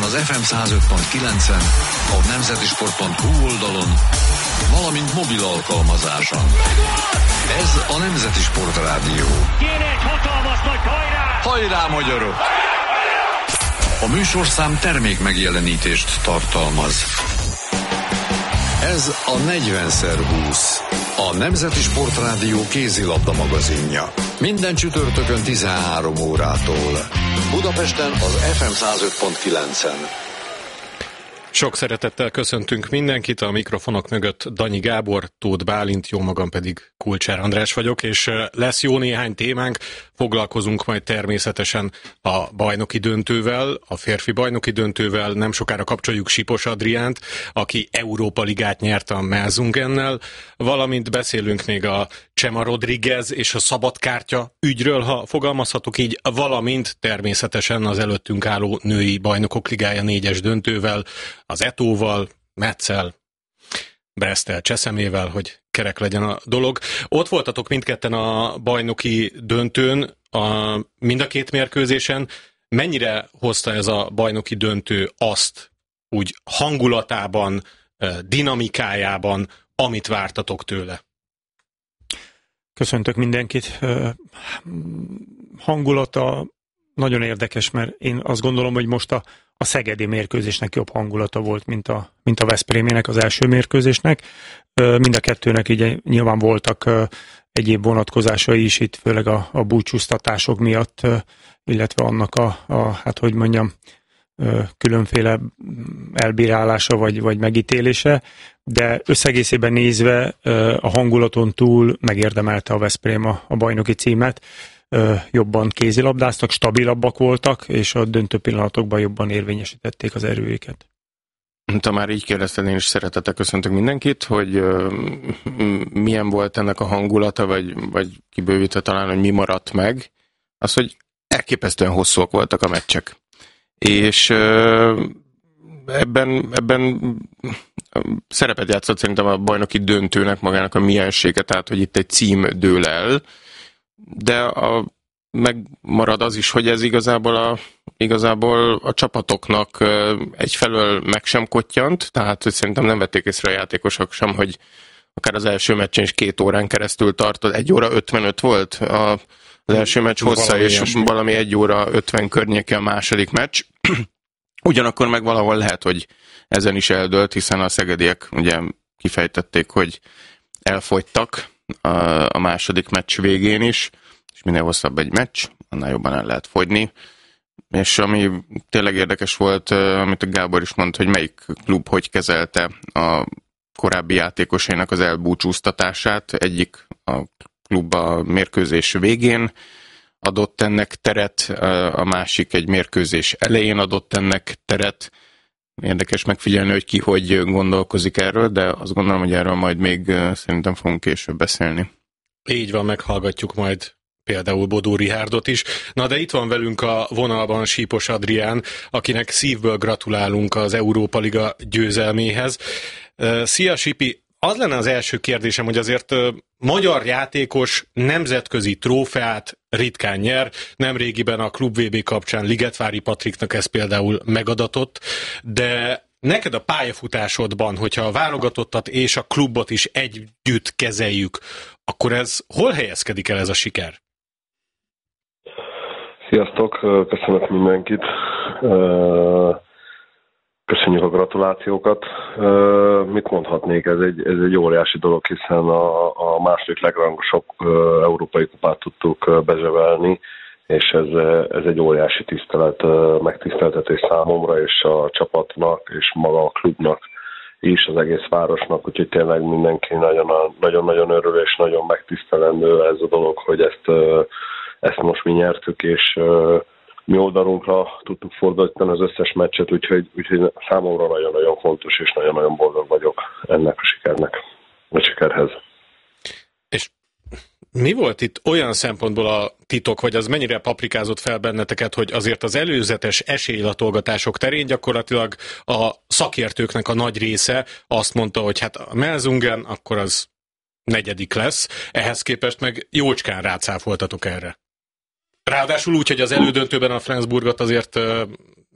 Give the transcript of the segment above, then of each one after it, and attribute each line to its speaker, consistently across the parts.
Speaker 1: az FM 105.9-en, a nemzetisport.hu oldalon, valamint mobil alkalmazáson. Ez a Nemzeti Sport Rádió.
Speaker 2: Kéne egy hatalmas nagy hajrá!
Speaker 1: Hajrá, magyarok! A műsorszám termék megjelenítést tartalmaz. Ez a 40x20, a Nemzeti Sport Rádió kézilabda magazinja. Minden csütörtökön 13 órától. Budapesten az FM 105.9-en.
Speaker 3: Sok szeretettel köszöntünk mindenkit, a mikrofonok mögött Danyi Gábor, Tóth Bálint, jó magam pedig Kulcsár András vagyok, és lesz jó néhány témánk, foglalkozunk majd természetesen a bajnoki döntővel, a férfi bajnoki döntővel, nem sokára kapcsoljuk Sipos Adriánt, aki Európa Ligát nyert a Melzungennel, valamint beszélünk még a Chema Rodriguez és a szabadkártya ügyről, ha fogalmazhatok így, valamint természetesen az előttünk álló női bajnokok ligája 4-es döntővel, az Etóval, Metzel, Bresztel, Cseszemével, hogy kerek legyen a dolog. Ott voltatok mindketten a bajnoki döntőn, mind a két mérkőzésen. Mennyire hozta ez a bajnoki döntő azt, úgy hangulatában, dinamikájában, amit vártatok tőle?
Speaker 4: Köszöntök mindenkit. Hangulata nagyon érdekes, mert én azt gondolom, hogy most a szegedi mérkőzésnek jobb hangulata volt, mint a Veszprémének, az első mérkőzésnek. Mind a kettőnek így nyilván voltak egyéb vonatkozásai is itt, főleg a búcsúztatások miatt, illetve annak hát hogy mondjam, különféle elbírálása vagy megítélése, de összegészében nézve a hangulaton túl megérdemelte a Veszprém a bajnoki címet. Jobban kézilabdáztak, stabilabbak voltak, és a döntő pillanatokban jobban érvényesítették az erőiket.
Speaker 5: Ha már így kérdezted, én is szeretettel köszöntök mindenkit, hogy milyen volt ennek a hangulata, vagy kibővítve talán, hogy mi maradt meg, az, hogy elképesztően hosszúak voltak a meccsek. És ebben szerepet játszott szerintem a bajnoki döntőnek magának a miensége, tehát hogy itt egy cím dől el, de megmarad az is, hogy ez igazából a csapatoknak egyfelől meg sem kottyant, tehát hogy szerintem nem vették észre a játékosok sem, hogy akár az első meccsen is 2 órán keresztül tartott, 1 óra 55 volt az első meccs hossza, és valami 1 óra 50 környéke a második meccs. Ugyanakkor meg valahol lehet, hogy ezen is eldőlt, hiszen a szegediek ugye kifejtették, hogy elfogytak a második meccs végén is, és minél hosszabb egy meccs, annál jobban el lehet fogyni. És ami tényleg érdekes volt, amit a Gábor is mondta, hogy melyik klub hogy kezelte a korábbi játékosainak az elbúcsúztatását. Egyik a klub a mérkőzés végén adott ennek teret, a másik egy mérkőzés elején adott ennek teret. Érdekes megfigyelni, hogy ki hogy gondolkozik erről, de azt gondolom, hogy erről majd még szerintem fogunk később beszélni.
Speaker 3: Így van, meghallgatjuk majd például Bodó Rihárdot is. Na de itt van velünk a vonalban Sipos Adrián, akinek szívből gratulálunk az Európa Liga győzelméhez. Szia Sipi! Az lenne az első kérdésem, hogy azért magyar játékos nemzetközi trófeát ritkán nyer. Nemrégiben a Klub VB kapcsán Ligetvári Patriknak ez például megadatott, de neked a pályafutásodban, hogyha a válogatottat és a klubot is együtt kezeljük, akkor ez hol helyezkedik el ez a siker?
Speaker 6: Sziasztok, köszönök mindenkit. Köszönjük a gratulációkat. Mit mondhatnék, ez egy óriási dolog, hiszen a második legrangosabb európai kupát tudtuk bezsevelni, és ez egy óriási megtiszteltetés számomra, és a csapatnak, és maga a klubnak is, az egész városnak, úgyhogy tényleg mindenki nagyon-nagyon örül, és nagyon megtisztelendő ez a dolog, hogy ezt most mi nyertük, és mi oldalunkra tudtuk fordítani az összes meccset, úgyhogy számomra nagyon-nagyon fontos, és nagyon-nagyon boldog vagyok ennek a sikerhez.
Speaker 3: És mi volt itt olyan szempontból a titok, vagy az mennyire paprikázott fel benneteket, hogy azért az előzetes esélylatolgatások terén gyakorlatilag a szakértőknek a nagy része azt mondta, hogy hát a Melzungen akkor az 4. lesz, ehhez képest meg jócskán rácáfoltatok erre. Ráadásul úgy, hogy az elődöntőben a Flensburgot azért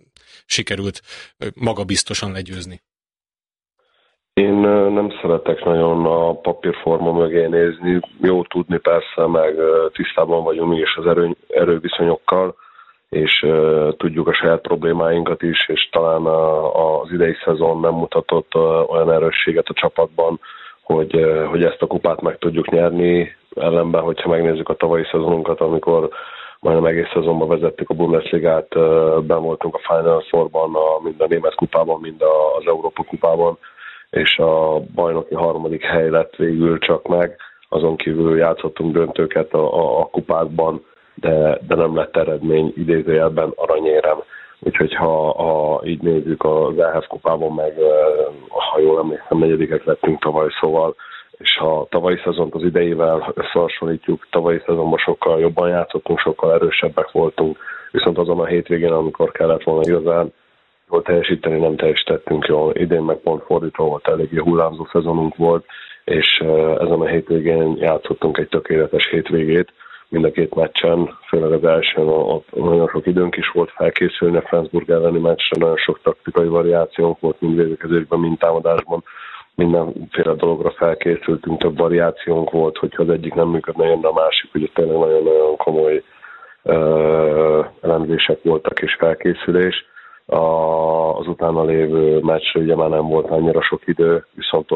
Speaker 3: sikerült magabiztosan legyőzni?
Speaker 6: Én nem szeretek nagyon a papírforma mögé nézni. Jó tudni persze, meg tisztában vagyunk mi is az erőviszonyokkal, és tudjuk a saját problémáinkat is, és talán az idei szezon nem mutatott olyan erősséget a csapatban, hogy ezt a kupát meg tudjuk nyerni. Ellenben, hogyha megnézzük a tavalyi szezonunkat, amikor majdnem egész szezonban vezettük a Bundesligát, benn voltunk a Final Fourban, mind a német kupában, mind az Európa kupában, és a bajnoki harmadik hely lett végül csak meg. Azon kívül játszottunk döntőket a kupákban, de nem lett eredmény, idézőjelben aranyérem. Úgyhogy ha így nézzük az EHF kupában, meg ha jól emlékszem, negyedikek lettünk tavaly, szóval, és ha a tavalyi szezont az idejével összehasonlítjuk, tavalyi szezonban sokkal jobban játszottunk, sokkal erősebbek voltunk, viszont azon a hétvégén, amikor kellett volna igazán jól teljesíteni, nem teljesítettünk jól. Idén meg pont fordítva volt, eléggé hullámzó szezonunk volt, és ezen a hétvégén játszottunk egy tökéletes hétvégét, mind a két meccsen, főleg az elsőn ott nagyon sok időnk is volt felkészülni a Flensburg elleni meccsre, nagyon sok taktikai variációnk volt, mind védekezésben, mind támadásban, mindenféle dologra felkészültünk, több variációnk volt, hogyha az egyik nem működne, jön a másik, ugye tényleg nagyon-nagyon komoly elemzések voltak és felkészülés. Az utána lévő meccsre ugye már nem volt annyira sok idő, viszont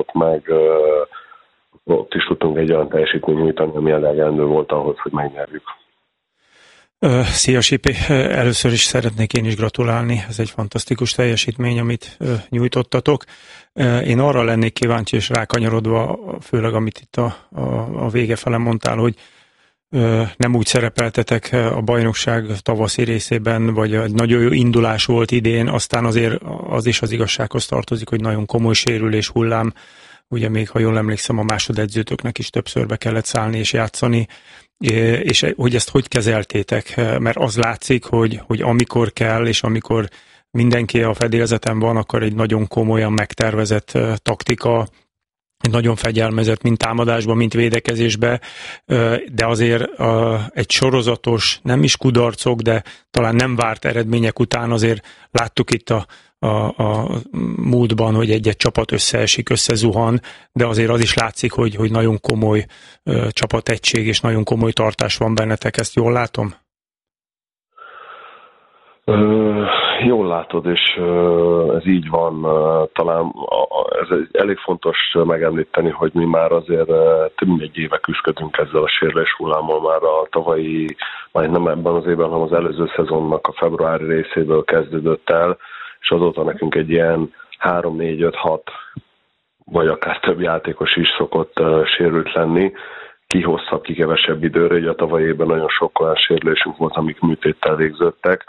Speaker 6: ott is tudtunk egy olyan teljesítményt nyújtani, ami elegendő volt ahhoz, hogy megnyerjük.
Speaker 4: Szia Sipi! Először is szeretnék én is gratulálni, ez egy fantasztikus teljesítmény, amit nyújtottatok. Én arra lennék kíváncsi, és rákanyarodva, főleg amit itt a vége fele mondtál, hogy nem úgy szerepeltetek a bajnokság tavaszi részében, vagy egy nagyon jó indulás volt idén, aztán azért az is az igazsághoz tartozik, hogy nagyon komoly sérülés hullám, ugye még, ha jól emlékszem, a másodedzőtöknek is többször be kellett szállni és játszani, és hogy ezt hogy kezeltétek, mert az látszik, hogy amikor kell, és amikor mindenki a fedélzeten van, akkor egy nagyon komolyan megtervezett taktika, egy nagyon fegyelmezett, mind támadásban, mind védekezésbe, de azért egy sorozatos, nem is kudarcok, de talán nem várt eredmények után azért láttuk itt a múltban, hogy egy-egy csapat összeesik, összezuhan, de azért az is látszik, hogy nagyon komoly csapategység és nagyon komoly tartás van bennetek, ezt jól látom?
Speaker 6: Jól látod, és ez így van. Talán ez elég fontos megemlíteni, hogy mi már azért több mint egy éve küzdködünk ezzel a sérülés hullámmal, már a tavalyi, már nem ebben az évben, hanem az előző szezonnak a februári részéből kezdődött el, és azóta nekünk egy ilyen 3-4-5-6 vagy akár több játékos is szokott sérült lenni, ki hosszabb, ki kevesebb időre, ugye a tavalyi évben nagyon sok olyan sérülésünk volt, amik műtéttel végződtek.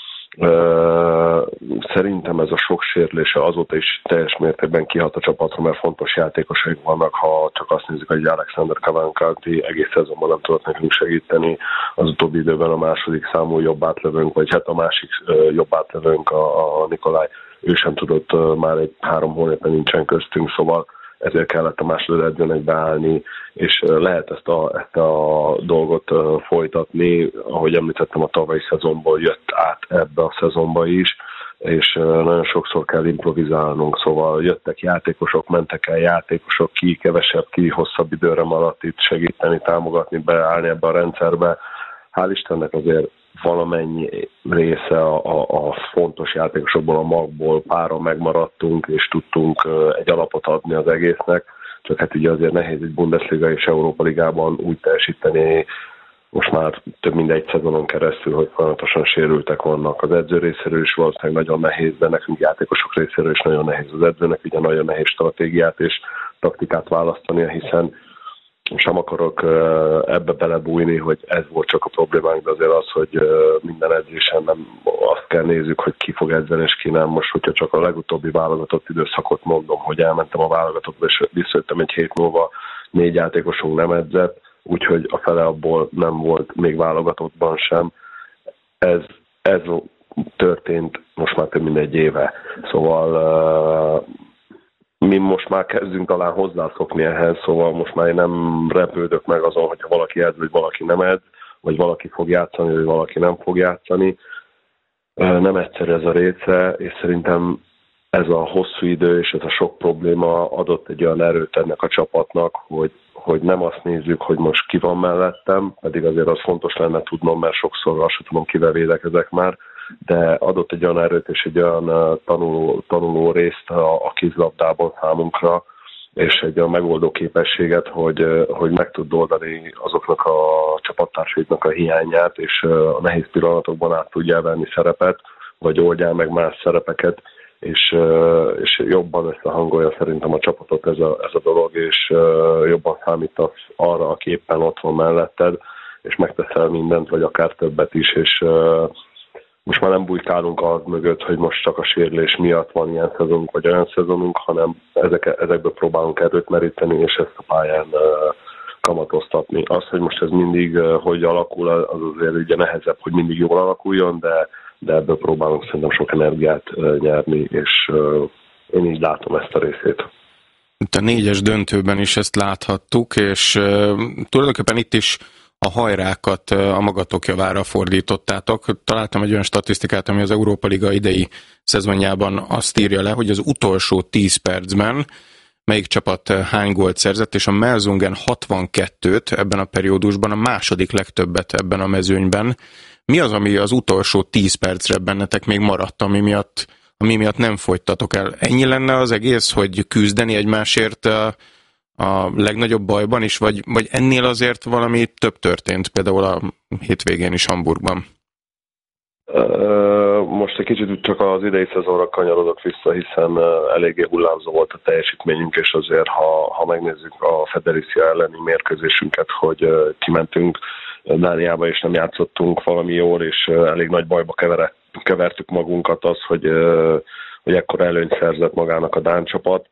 Speaker 6: Szerintem ez a sok sérülése azóta is teljes mértékben kihat a csapatra, mert fontos játékosaink vannak, ha csak azt nézzük, hogy Alexander Cavalcanti egész szezonban nem tudott nekünk segíteni, az utóbbi időben a második számú jobb átlövőnk, vagy hát a másik jobb átlövőnk, a Nikolaj, ő sem tudott, már egy 3 hónapja nincsen köztünk, szóval ezért kellett a másodedzőnek beállni, és lehet ezt a dolgot folytatni, ahogy említettem, a tavalyi szezonból jött át ebbe a szezonba is, és nagyon sokszor kell improvizálnunk, szóval jöttek játékosok, mentek el játékosok, ki kevesebb, ki hosszabb időre maradt itt segíteni, támogatni, beállni ebbe a rendszerbe. Hál' Istennek azért valamennyi része a fontos játékosokból, a magból páran megmaradtunk, és tudtunk egy alapot adni az egésznek, csak hát ugye azért nehéz egy Bundesliga és Európa Ligában úgy teljesíteni, most már több mint egy szezonon keresztül, hogy folyamatosan sérültek vannak. Az edző részéről is valószínűleg nagyon nehéz, de nekünk játékosok részéről is nagyon nehéz. Az edzőnek ugye nagyon nehéz stratégiát és taktikát választania, hiszen sem akarok ebbe belebújni, hogy ez volt csak a problémánk, de azért az, hogy minden edzésen nem azt kell nézzük, hogy ki fog edzeni és ki nem. Most, hogyha csak a legutóbbi válogatott időszakot mondom, hogy elmentem a válogatottba és visszajöttem egy hét múlva, 4 játékosunk nem edzett, úgyhogy a fele abból nem volt még válogatottban sem. Ez történt most már több mint egy éve. Szóval mi most már kezdünk talán hozzászokni ehhez, szóval most már én nem repődök meg azon, hogyha valaki edz, vagy valaki nem edz, vagy valaki fog játszani, vagy valaki nem fog játszani. Nem egyszerű ez a része, és szerintem ez a hosszú idő és ez a sok probléma adott egy olyan erőt ennek a csapatnak, hogy nem azt nézzük, hogy most ki van mellettem, pedig azért az fontos lenne tudnom, mert sokszor azt sem tudom, kivel védekezek már, de adott egy olyan erőt és egy olyan tanuló részt a kézilabdában számunkra, és egy olyan megoldó képességet, hogy meg tud oldani azoknak a csapattársaiknak a hiányát, és a nehéz pillanatokban át tudja venni szerepet, vagy oldjál meg más szerepeket, és jobban összehangolja szerintem a csapatot ez a dolog, és jobban számítasz arra, aki éppen ott van melletted, és megteszel mindent, vagy akár többet is, és most már nem bujkálunk az mögött, hogy most csak a sérülés miatt van ilyen szezonunk, vagy olyan szezonunk, hanem ezekből próbálunk erőt meríteni, és ezt a pályán kamatoztatni. Az, hogy most ez mindig hogy alakul, az azért ugye nehezebb, hogy mindig jól alakuljon, de ebből próbálunk szerintem sok energiát nyerni, és én így látom ezt a részét.
Speaker 5: Itt a 4-es döntőben is ezt láthattuk, és tulajdonképpen itt is a hajrákat a magatok javára fordítottátok. Találtam egy olyan statisztikát, ami az Európa Liga idei szezonjában azt írja le, hogy az utolsó 10 percben melyik csapat hány gólt szerzett, és a Melsungen 62-t ebben a periódusban, a második legtöbbet ebben a mezőnyben. Mi az, ami az utolsó 10 percre bennetek még maradt, ami miatt nem folytatok el? Ennyi lenne az egész, hogy küzdeni egymásért a legnagyobb bajban is, vagy ennél azért valami több történt, például a hétvégén is Hamburgban?
Speaker 6: Most egy kicsit csak az idei szezonra kanyarodok vissza, hiszen eléggé hullámzó volt a teljesítményünk, és azért, ha megnézzük a Federicia elleni mérkőzésünket, hogy kimentünk Dániába, és nem játszottunk valami jól, és elég nagy bajba kevertük magunkat az, hogy ekkora előnyt szerzett magának a dán csapat.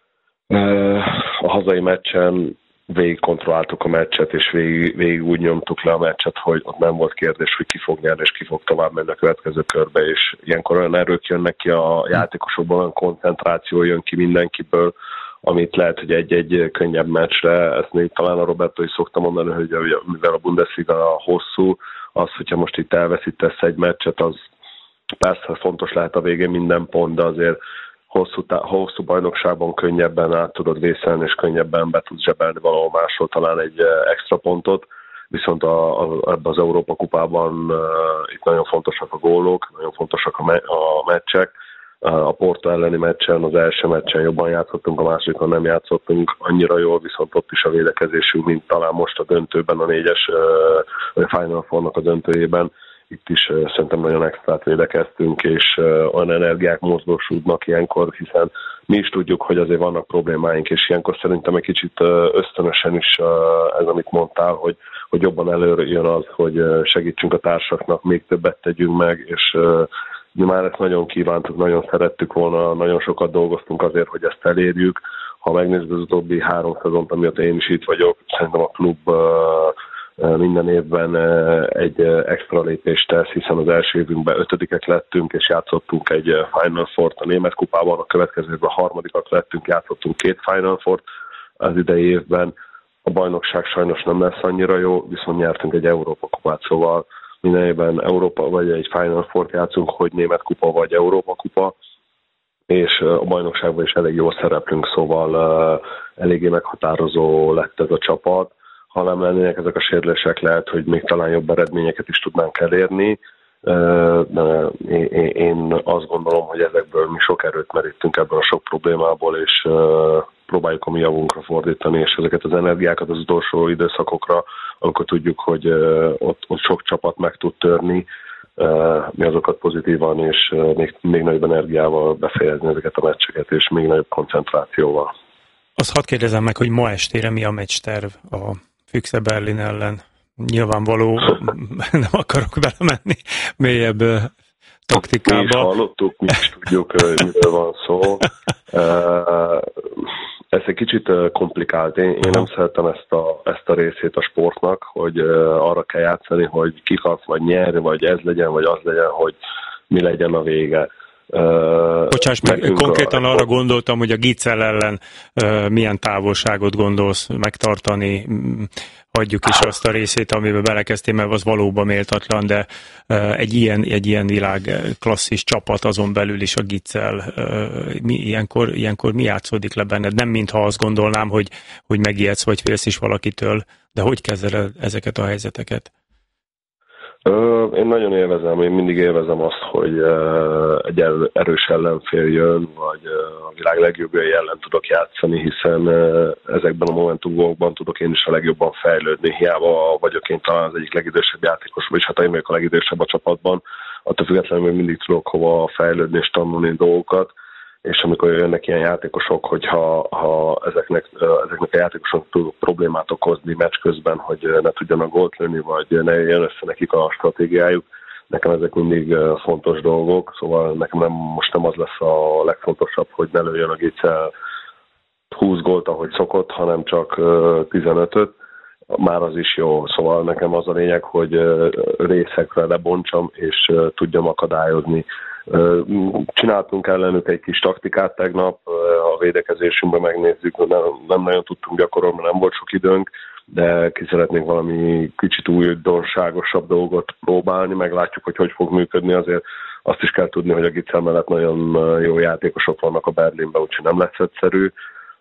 Speaker 6: A hazai meccsen végig kontrolláltuk a meccset, és végig úgy nyomtuk le a meccset, hogy ott nem volt kérdés, hogy ki fog nyerni, és ki fog tovább menni a következő körbe, és ilyenkor olyan erők jönnek ki a játékosokban, olyan koncentráció jön ki mindenkiből, amit lehet, hogy egy könnyebb meccsre, ezt még talán a Roberto is szokta mondani, hogy mivel a Bundesliga hosszú, az, hogyha most itt elveszítesz egy meccset, az persze fontos lehet a végén minden pont, de azért hosszú bajnokságban könnyebben át tudod vészelni, és könnyebben be tudsz zsebelni valahol máshol talán egy extra pontot, viszont ebben az Európa kupában itt nagyon fontosak a gólok, nagyon fontosak a meccsek. A Porto elleni meccsen, az első meccsen jobban játszottunk, a másodikon nem játszottunk annyira jól, viszont ott is a védekezésünk, mint talán most a döntőben, a 4-es Final Four-nak a döntőjében. Itt is szerintem nagyon extrát védekeztünk, és olyan energiák mozgósódnak ilyenkor, hiszen mi is tudjuk, hogy azért vannak problémáink, és ilyenkor szerintem egy kicsit ösztönösen is ez, amit mondtál, hogy jobban előjön az, hogy segítsünk a társaknak, még többet tegyünk meg, és mi már ezt nagyon kívántuk, nagyon szerettük volna, nagyon sokat dolgoztunk azért, hogy ezt elérjük. Ha megnézzük az utóbbi 3 szezont, amióta én is itt vagyok, szerintem a klub minden évben egy extra lépést tesz, hiszen az első évünkben 5. lettünk, és játszottunk egy Final Four-t a német kupában, a következő évben 3. lettünk, játszottunk 2 Final Four-t az idei évben. A bajnokság sajnos nem lesz annyira jó, viszont nyertünk egy Európa kupát, szóval minden évben Európa vagy egy Final Four-t játszunk, hogy német kupa vagy Európa kupa, és a bajnokságban is elég jól szereplünk, szóval eléggé meghatározó lett ez a csapat. Ha nem lennének ezek a sérülések, lehet, hogy még talán jobb eredményeket is tudnánk elérni. De én azt gondolom, hogy ezekből mi sok erőt merítünk ebből a sok problémából, és próbáljuk a mi javunkra fordítani, és ezeket az energiákat az utolsó időszakokra, amikor tudjuk, hogy ott sok csapat meg tud törni, mi azokat pozitívan, és még nagyobb energiával befejezni ezeket a meccseket, és még nagyobb koncentrációval.
Speaker 4: Azt hadd kérdezem meg, hogy ma estére mi a meccsterv a Füchse Berlin ellen? Nyilvánvaló, nem akarok belemenni mélyebb taktikába.
Speaker 6: Mi is hallottuk, mi is tudjuk, miről van szó. Ez egy kicsit komplikált. Én nem szeretem ezt a részét a sportnak, hogy arra kell játszani, hogy kikap, vagy nyer, vagy ez legyen, vagy az legyen, hogy mi legyen a vége.
Speaker 4: Bocsáss meg, konkrétan arra gondoltam, hogy a Giccel ellen milyen távolságot gondolsz megtartani, hagyjuk is azt a részét, amiben belekezdtél, mert az valóban méltatlan, de egy ilyen világ klasszis csapat azon belül is a Giccel, ilyenkor mi játszódik le benned? Nem mintha azt gondolnám, hogy megijedsz vagy félsz is valakitől, de hogy kezeled ezeket a helyzeteket?
Speaker 6: Én nagyon élvezem, én mindig élvezem azt, hogy egy erős ellenfél jön, vagy a világ legjobbjai ellen tudok játszani, hiszen ezekben a momentumokban tudok én is a legjobban fejlődni. Hiába vagyok én talán az egyik legidősebb játékos, vagyis hát én vagyok a legidősebb a csapatban, attól függetlenül még mindig tudok hova fejlődni és tanulni dolgokat, és amikor jönnek ilyen játékosok, hogyha ezeknek a játékosok tudok problémát okozni meccs közben, hogy ne tudjanak gólt lőni, vagy ne jön össze nekik a stratégiájuk, nekem ezek mindig fontos dolgok, szóval nekem most nem az lesz a legfontosabb, hogy ne lőjön a Giccel 20 gólt, ahogy szokott, hanem csak 15-öt, már az is jó. Szóval nekem az a lényeg, hogy részekre lebontsam, és tudjam akadályozni. Csináltunk ellenük egy kis taktikát tegnap, a védekezésünkben megnézzük, nem nagyon tudtunk gyakorolni, mert nem volt sok időnk, de ki szeretnénk valami kicsit újdonságosabb dolgot próbálni, meglátjuk, hogy fog működni, azért azt is kell tudni, hogy a Giccel mellett nagyon jó játékosok vannak a Berlinben, úgyhogy nem lesz egyszerű.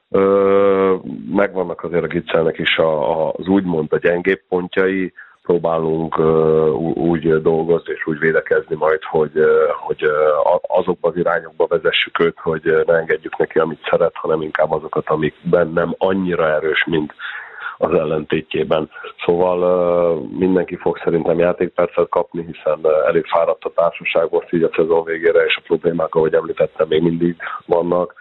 Speaker 6: Megvannak azért a Giccelnek is az úgymond a gyengébb pontjai, próbálunk úgy dolgozni és úgy védekezni majd, hogy azokba az irányokba vezessük őt, hogy ne engedjük neki, amit szeret, hanem inkább azokat, amikben nem annyira erős, mint az ellentétjében. Szóval mindenki fog szerintem játékpercet kapni, hiszen elég fáradt a társaság most így a szezon végére, és a problémák, ahogy említettem, még mindig vannak.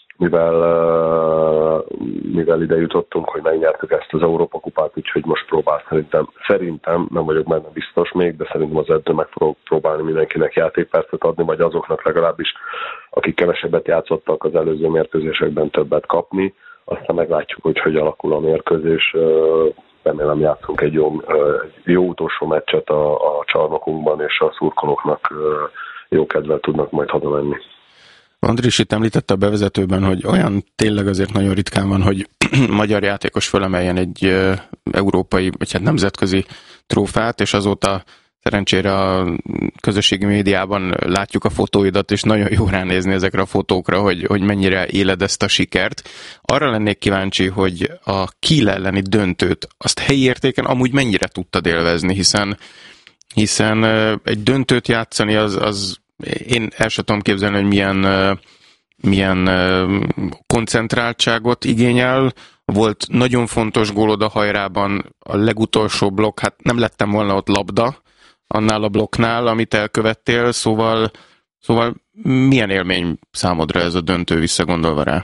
Speaker 6: Mivel ide jutottunk, hogy megnyertük ezt az Európa kupát, úgyhogy most próbál szerintem, nem vagyok benne biztos még, de szerintem az edző meg fog próbálni mindenkinek játékpercet adni, vagy azoknak legalábbis, akik kevesebbet játszottak az előző mérkőzésekben, többet kapni. Aztán meglátjuk, hogy alakul a mérkőzés. Remélem játszunk egy jó utolsó meccset a csarnokunkban, és a szurkolóknak jó kedvel tudnak majd hazamenni.
Speaker 5: Andris itt említette a bevezetőben, hogy olyan tényleg azért nagyon ritkán van, hogy magyar játékos fölemeljen egy európai, vagy hát nemzetközi trófát, és azóta szerencsére a közösségi médiában látjuk a fotóidat, és nagyon jó ránézni ezekre a fotókra, hogy mennyire éled ezt a sikert. Arra lennék kíváncsi, hogy a Kiel elleni döntőt, azt helyi értéken amúgy mennyire tudtad élvezni, hiszen egy döntőt játszani az én el sem tudom képzelni, hogy milyen koncentráltságot igényel. Volt nagyon fontos gólod a hajrában, a legutolsó blokk, hát nem lettem volna ott labda annál a blokknál, amit elkövettél, szóval milyen élmény számodra ez a döntő visszagondolva rá?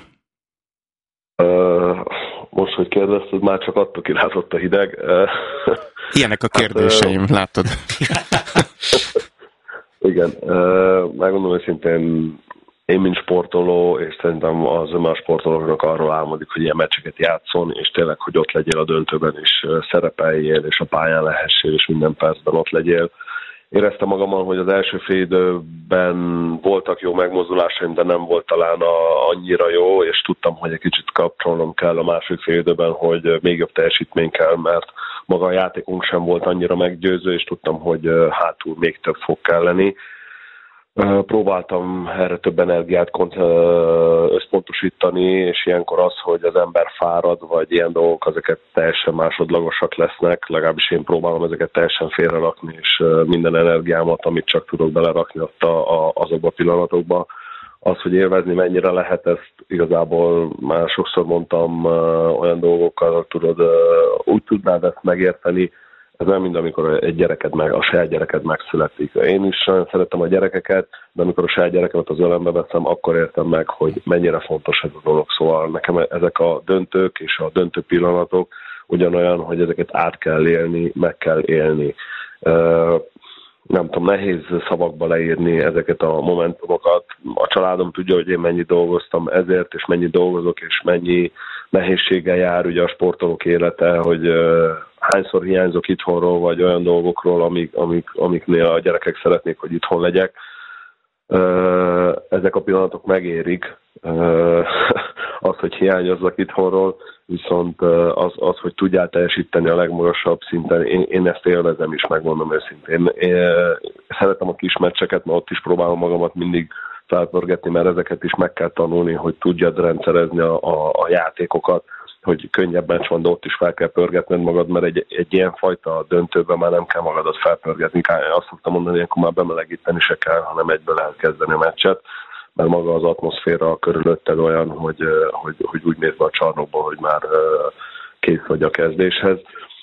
Speaker 6: Most, hogy kérdezted, már csak attól kilátott a hideg.
Speaker 5: Ilyenek a kérdéseim, látod?
Speaker 6: Igen, megmondom őszintén, én mint sportoló, és szerintem az más sportolóknak arról álmodik, hogy ilyen meccseket játszon, és tényleg, hogy ott legyél a döntőben, és szerepeljél, és a pályán lehessél, és minden percben ott legyél. Éreztem magamon, hogy az első fél időben voltak jó megmozdulásaim, de nem volt talán annyira jó, és tudtam, hogy egy kicsit kapcsolnom kell a második fél időben, hogy még jobb teljesítmény kell, mert maga a játékunk sem volt annyira meggyőző, és tudtam, hogy hátul még több fog kelleni. Próbáltam erre több energiát összpontosítani, és ilyenkor az, hogy az ember fárad, vagy ilyen dolgok, ezeket teljesen másodlagosak lesznek, legalábbis én próbálom ezeket teljesen félrerakni, és minden energiámat, amit csak tudok belerakni azokba a pillanatokba. Az, hogy élvezni mennyire lehet, ezt igazából már sokszor mondtam, olyan dolgokkal úgy tudnád ezt megérteni, ez nem mind, amikor a saját gyereked megszületik. Én is nagyon szeretem a gyerekeket, de amikor a saját gyerekemet az ölembe veszem, akkor értem meg, hogy mennyire fontos ez a dolog. Szóval nekem ezek a döntők és a döntő pillanatok ugyanolyan, hogy ezeket át kell élni, meg kell élni. Nem tudom, nehéz szavakba leírni ezeket a momentumokat. A családom tudja, hogy én mennyit dolgoztam ezért, és mennyit dolgozok, és mennyi nehézséggel jár ugye a sportolók élete, hogy hányszor hiányzok itthonról, vagy olyan dolgokról, amiknél a gyerekek szeretnék, hogy itthon legyek. Ezek a pillanatok megérik, az, hogy hiányozzak itthonról, viszont az, hogy tudjál teljesíteni a legmagasabb szinten, én ezt élvezem is, megmondom őszintén. Én szeretem a kis meccseket, mert ott is próbálom magamat mindig felpörgetni, mert ezeket is meg kell tanulni, hogy tudjad rendszerezni a játékokat, hogy könnyebb meccs van, de ott is fel kell pörgetned magad, mert egy ilyen fajta döntőben már nem kell magadat felpörgetni. Azt szoktam mondani, ilyenkor már bemelegíteni se kell, hanem egyből lehet kezdeni a meccset, mert maga az atmoszféra körülötted olyan, hogy úgy mész be a csarnokba, hogy már kész vagy a kezdéshez.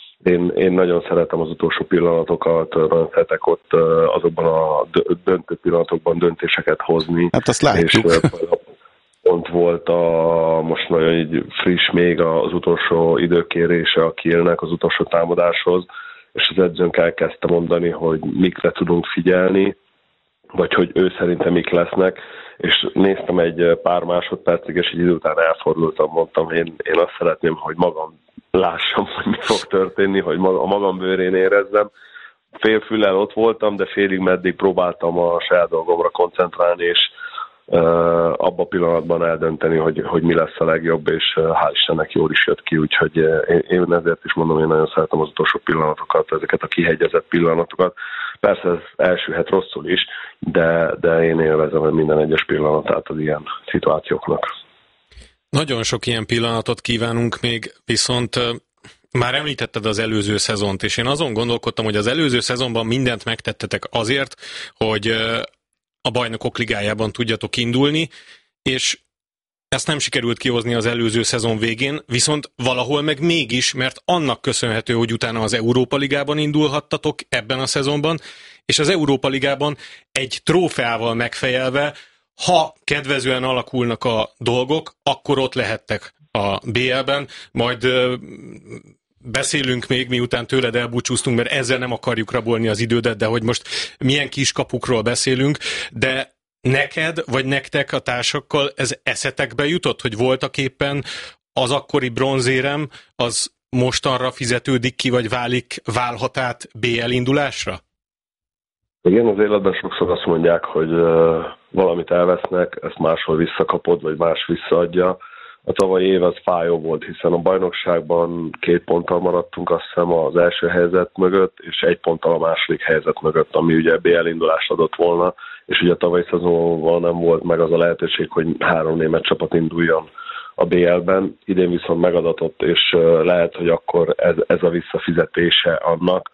Speaker 6: Én nagyon szeretem az utolsó pillanatokat, nagyon szeretek ott azokban a döntő pillanatokban döntéseket hozni.
Speaker 5: Hát azt látjuk.
Speaker 6: És pont volt most nagyon így friss még az utolsó időkérése a Kielnek az utolsó támadáshoz, és az edzőnk elkezdte mondani, hogy mikre tudunk figyelni, vagy hogy ő szerintem mik lesznek, és néztem egy pár másodpercig, és egy idő után elfordultam, mondtam, én azt szeretném, hogy magam lássam, hogy mi fog történni, hogy a magam bőrén érezzem. Félfüllel ott voltam, de félig meddig próbáltam a saját dolgomra koncentrálni, és abban a pillanatban eldönteni, hogy mi lesz a legjobb, és hál' Istennek jól is jött ki, úgyhogy én ezért is mondom, én nagyon szeretem az utolsó pillanatokat, ezeket a kihegyezett pillanatokat. Persze ez elsülhet rosszul is, de én élvezem minden egyes pillanatát az ilyen szituációknak.
Speaker 3: Nagyon sok ilyen pillanatot kívánunk még, viszont már említetted az előző szezont, és én azon gondolkodtam, hogy az előző szezonban mindent megtettetek azért, hogy a Bajnokok Ligájában tudjatok indulni, és ezt nem sikerült kihozni az előző szezon végén, viszont valahol meg mégis, mert annak köszönhető, hogy utána az Európa Ligában indulhattatok ebben a szezonban, és az Európa Ligában egy trófeával megfejelve, ha kedvezően alakulnak a dolgok, akkor ott lehettek a BL-ben, majd beszélünk még, miután tőled elbúcsúztunk, mert ezzel nem akarjuk rabolni az idődet, de hogy most milyen kiskapukról beszélünk, de neked, vagy nektek a társakkal ez eszetekbe jutott, hogy voltak éppen az akkori bronzérem, az mostanra fizetődik ki, vagy válhat át BL indulásra?
Speaker 6: Igen, az életben sokszor azt mondják, hogy valamit elvesznek, ezt máshol visszakapod, vagy más visszaadja. A tavalyi év az fájó volt, hiszen a bajnokságban 2 ponttal maradtunk, azt hiszem az első helyzet mögött, és 1 ponttal a második helyzet mögött, ami ugye BL indulást adott volna, és ugye a tavalyi szezonban nem volt meg az a lehetőség, hogy 3 német csapat induljon a BL-ben. Idén viszont megadatott, és lehet, hogy akkor ez a visszafizetése annak,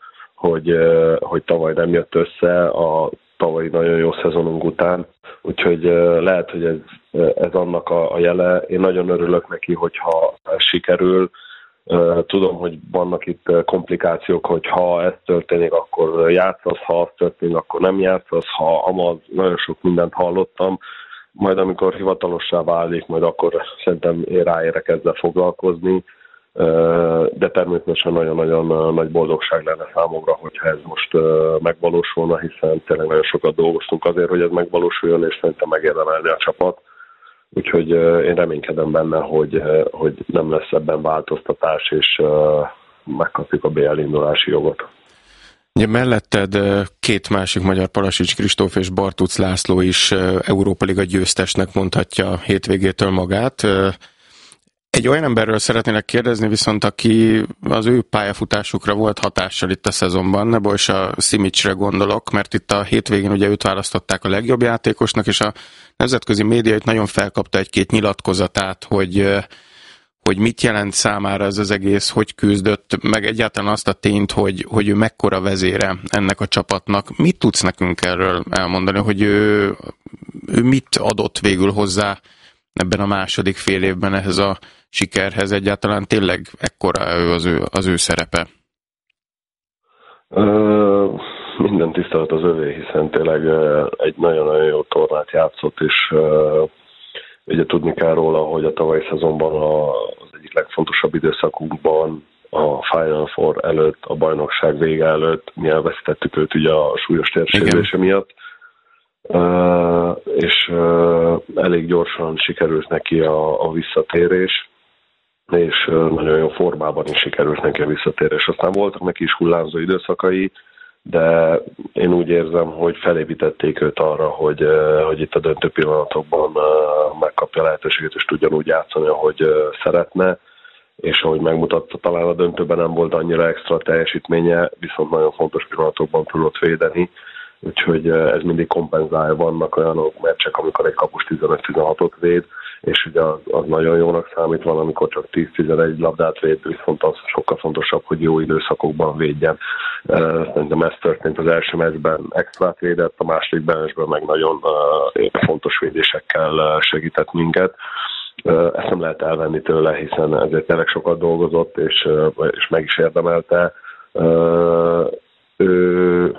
Speaker 6: hogy tavaly nem jött össze a tavalyi nagyon jó szezonunk után, úgyhogy lehet, hogy ez annak a jele. Én nagyon örülök neki, hogyha sikerül. Tudom, hogy vannak itt komplikációk, hogy ha ez történik, akkor játszasz, ha az történik, akkor nem játszasz, ha amaz, nagyon sok mindent hallottam. Majd amikor hivatalossá válik, majd akkor szerintem én ráérek ezzel foglalkozni, de természetesen nagyon-nagyon nagy boldogság lenne számomra, hogyha ez most megvalósulna, hiszen tényleg nagyon sokat dolgoztunk azért, hogy ez megvalósuljon, és szerintem megérdemelni a csapat. Úgyhogy én reménykedem benne, hogy nem lesz ebben változtatás, és megkapjuk a BL indulási jogot.
Speaker 5: Ugye melletted 2 másik magyar, Palasics Kristóf és Bartuc László is Európa Liga győztesnek mondhatja hétvégétől magát. Egy olyan emberről szeretnének kérdezni, viszont aki az ő pályafutásukra volt hatással itt a szezonban, Nebojsa Simicsre gondolok, mert itt a hétvégén ugye őt választották a legjobb játékosnak, és a nemzetközi média itt nagyon felkapta 1-2 nyilatkozatát, hogy mit jelent számára ez az egész, hogy küzdött, meg egyáltalán azt a tényt, hogy ő mekkora vezére ennek a csapatnak. Mit tudsz nekünk erről elmondani, hogy ő mit adott végül hozzá ebben a második fél évben ehhez a sikerhez, egyáltalán tényleg ekkora ő az ő szerepe?
Speaker 6: Minden tisztelet az övé, hiszen tényleg egy nagyon-nagyon jó tornát játszott, és ugye tudni kell róla, hogy a tavalyi szezonban az egyik legfontosabb időszakunkban a Final Four előtt, a bajnokság vége előtt mi elvesztettük őt ugye a súlyos térsérülése miatt, és elég gyorsan sikerült neki a visszatérés, és nagyon jó formában is sikerült neki a visszatérés. Aztán voltak neki is hullámzó időszakai, de én úgy érzem, hogy felépítették őt arra, hogy itt a döntő pillanatokban megkapja a lehetőséget, és tudjon úgy játszani, ahogy szeretne, és ahogy megmutatta, talán a döntőben nem volt annyira extra teljesítménye, viszont nagyon fontos pillanatokban tudott védeni, úgyhogy ez mindig kompenzálja, vannak olyanok meccsek, amikor egy kapus 15-16-ot véd, és ugye az nagyon jónak számít, van, amikor csak 10-11 labdát véd, viszont az sokkal fontosabb, hogy jó időszakokban védjen. Szerintem ez történt az első meccsben, extrát védett, a második meccsben meg nagyon fontos védésekkel segített minket. Ezt nem lehet elvenni tőle, hiszen ezért tényleg sokat dolgozott, és meg is érdemelte. Ő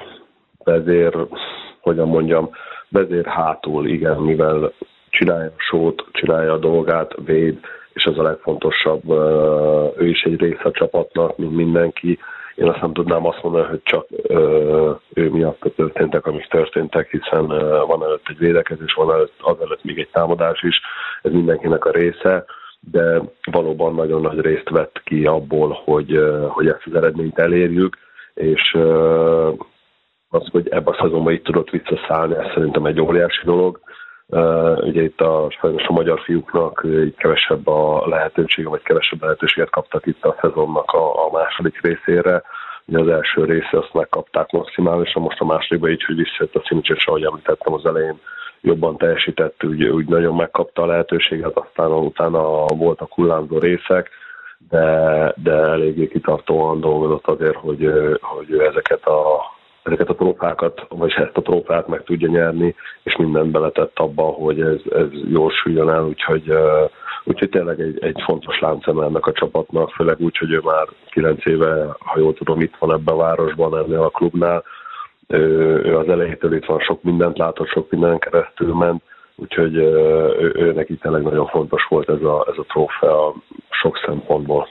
Speaker 6: vezér hátul, igen, mivel csinálja a sót, csinálja a dolgát, véd, és az a legfontosabb, ő is egy része a csapatnak, mint mindenki. Én azt nem tudnám azt mondani, hogy csak ő miatt történtek, amik történtek, hiszen van előtt egy védekezés, van azelőtt még egy támadás is, ez mindenkinek a része, de valóban nagyon nagy részt vett ki abból, hogy ezt az eredményt elérjük, és az, hogy ebben a szezonban itt tudott visszaszállni, ez szerintem egy óriási dolog. Ugye itt sajnos a magyar fiúknak így kevesebb a lehetősége, vagy kevesebb lehetőséget kaptak itt a szezonnak a második részére. Ugye az első része azt megkapták maximálisan, most a másodikban így, hogy visszajött a Szimicsics, ahogy említettem az elején, jobban teljesített, úgy nagyon megkapta a lehetőséget, aztán utána voltak hullámzó részek, de eléggé kitartóan dolgozott azért, hogy ezeket a trófákat, vagy ezt a trófát meg tudja nyerni, és mindent beletett abba, hogy ez jól sülljön el, úgyhogy tényleg egy fontos láncszeme ennek a csapatnak, főleg úgy, hogy ő már 9 éve, ha jól tudom, itt van ebben a városban, ennél a klubnál. Ő az elejétől itt van, sok mindent látott, sok minden keresztül ment, úgyhogy ő neki tényleg nagyon fontos volt ez a trófea sok szempontból.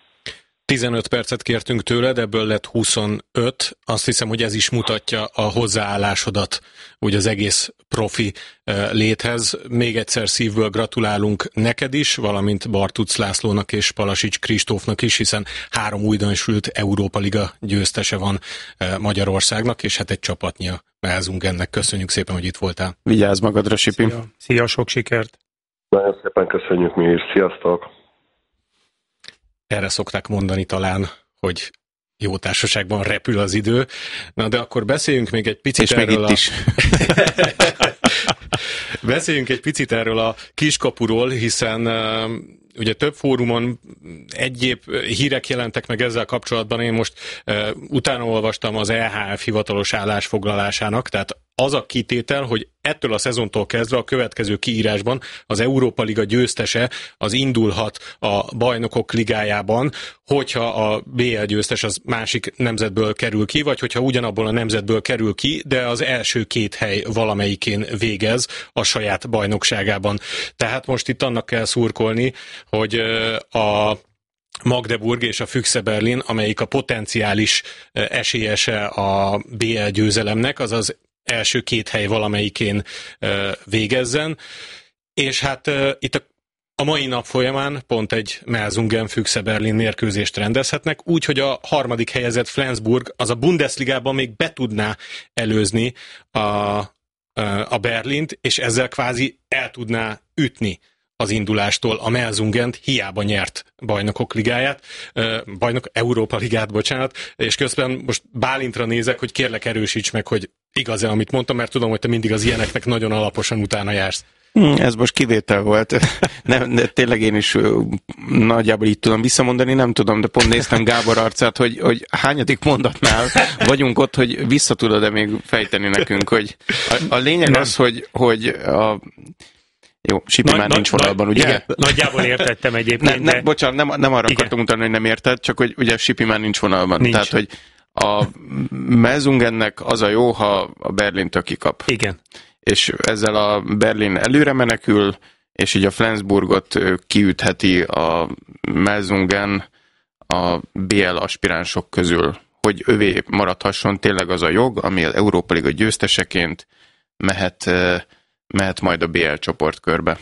Speaker 3: 15 percet kértünk tőled, ebből lett 25. Azt hiszem, hogy ez is mutatja a hozzáállásodat úgy az egész profi léthez. Még egyszer szívből gratulálunk neked is, valamint Bartuc Lászlónak és Palasics Kristófnak is, hiszen 3 újdonsült Európa Liga győztese van Magyarországnak, és hát egy csapatnyi a Melzungennek. Köszönjük szépen, hogy itt voltál.
Speaker 5: Vigyázz magadra, Sipi.
Speaker 4: Szia, sok sikert.
Speaker 6: Nagyon szépen köszönjük mi is. Sziasztok!
Speaker 3: Erre szokták mondani talán, hogy jó társaságban repül az idő. Na de akkor beszéljünk még egy picit
Speaker 5: és erről
Speaker 3: még itt is. Beszéljünk egy picit erről a kiskapuról, hiszen ugye több fórumon egyéb hírek jelentek meg ezzel kapcsolatban. Én most utána olvastam az EHF hivatalos állásfoglalásának, tehát az a kitétel, hogy ettől a szezontól kezdve a következő kiírásban az Európa Liga győztese az indulhat a Bajnokok Ligájában, hogyha a BL győztes az másik nemzetből kerül ki, vagy hogyha ugyanabból a nemzetből kerül ki, de az első 2 hely valamelyikén végez a saját bajnokságában. Tehát most itt annak kell szurkolni, hogy a Magdeburg és a Füchse Berlin, amelyik a potenciális esélyese a BL győzelemnek, azaz első 2 hely valamelyikén végezzen. És hát itt a mai nap folyamán pont egy Melzungen Füchse Berlin mérkőzést rendezhetnek, úgyhogy a 3. helyezett Flensburg az a Bundesligában még be tudná előzni a Berlint, és ezzel kvázi el tudná ütni az indulástól a Melzungent, hiába nyert Bajnokok Ligáját, Európa Ligát, bocsánat, és közben most Bálintra nézek, hogy kérlek erősíts meg, hogy igaz-e, amit mondtam, mert tudom, hogy te mindig az ilyeneknek nagyon alaposan utána jársz.
Speaker 5: Ez most kivétel volt. De tényleg én is nagyjából így tudom visszamondani, nem tudom, de pont néztem Gábor arcát, hogy hányadik mondatnál vagyunk ott, hogy vissza tudod-e még fejteni nekünk, hogy a lényeg az, hogy a... Jó, Sipi már nincs vonalban, ugye?
Speaker 4: Igen, nagyjából értettem egyébként.
Speaker 5: Bocsánat, nem arra akartam utána, hogy nem érted, csak hogy ugye Sipi már nincs vonalban. Nincs. Tehát, hogy a Melzungennek az a jó, ha a Berlintől kikap.
Speaker 4: Igen.
Speaker 5: És ezzel a Berlin előre menekül, és így a Flensburgot kiütheti a Melzungen a BL aspiránsok közül, hogy övé maradhasson tényleg az a jog, ami az Európa Liga győzteseként mehet majd a BL csoportkörbe.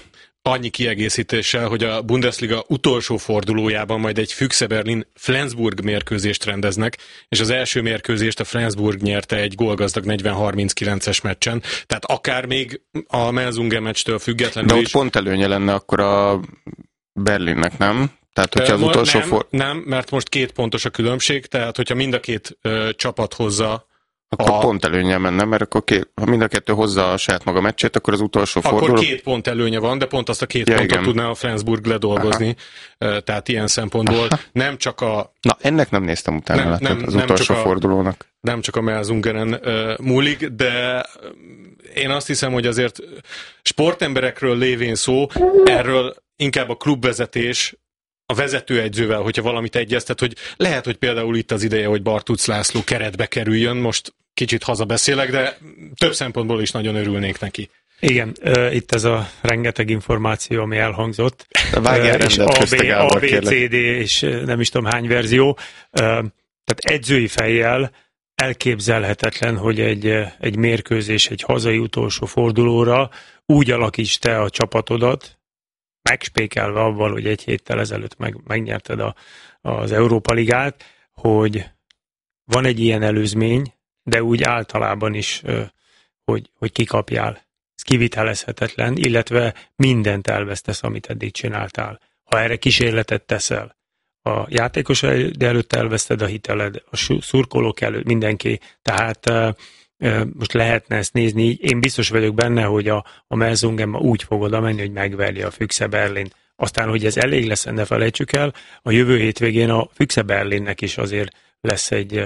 Speaker 3: Annyi kiegészítéssel, hogy a Bundesliga utolsó fordulójában majd egy Füchse Berlin-Flensburg mérkőzést rendeznek, és az első mérkőzést a Flensburg nyerte egy gólgazdag 40-39-es meccsen, tehát akár még a Melsungen meccstől függetlenül
Speaker 5: de ott
Speaker 3: is...
Speaker 5: pont előnye lenne akkor a Berlinnek, nem? Tehát, hogyha az utolsó
Speaker 3: nem, mert most 2 pontos a különbség, tehát hogyha mind a 2 csapat hozza
Speaker 5: akkor pont előnye menne, mert akkor ha mind a 2 hozza a saját maga meccsét, akkor az utolsó forduló...
Speaker 3: Akkor 2 pont előnye van, de pont azt a 2 pontot
Speaker 5: igen.
Speaker 3: tudná a Flensburg ledolgozni. Tehát ilyen szempontból nem csak a...
Speaker 5: Na, ennek nem néztem utána az utolsó fordulónak.
Speaker 3: Nem csak a Melsungeren múlik, de én azt hiszem, hogy azért sportemberekről lévén szó, erről inkább a klubvezetés a vezetőedzővel, hogyha valamit egyeztet, hogy lehet, hogy például itt az ideje, hogy Bartuc László keretbe kerüljön, most kicsit hazabeszélek, de több szempontból is nagyon örülnék neki.
Speaker 4: Igen, itt ez a rengeteg információ, ami elhangzott.
Speaker 5: Vágjál rendet közte, Gábor,
Speaker 4: ABCD és nem is tudom hány verzió. Tehát edzői fejjel elképzelhetetlen, hogy egy mérkőzés, egy hazai utolsó fordulóra úgy alakíts te a csapatodat, megspékelve avval, hogy egy héttel ezelőtt megnyerted az Európa Ligát, hogy van egy ilyen előzmény, de úgy általában is, hogy kikapjál. Ez kivitelezhetetlen, illetve mindent elvesztesz, amit eddig csináltál. Ha erre kísérletet teszel, a játékos előtt elveszted a hiteled, a szurkolók előtt mindenki, tehát most lehetne ezt nézni így. Én biztos vagyok benne, hogy a Melsungen úgy fog oda menni, hogy megverli a Füchse Berlint. Aztán, hogy ez elég lesz, ne felejtsük el, a jövő hétvégén a Füchse Berlinnek is azért lesz egy,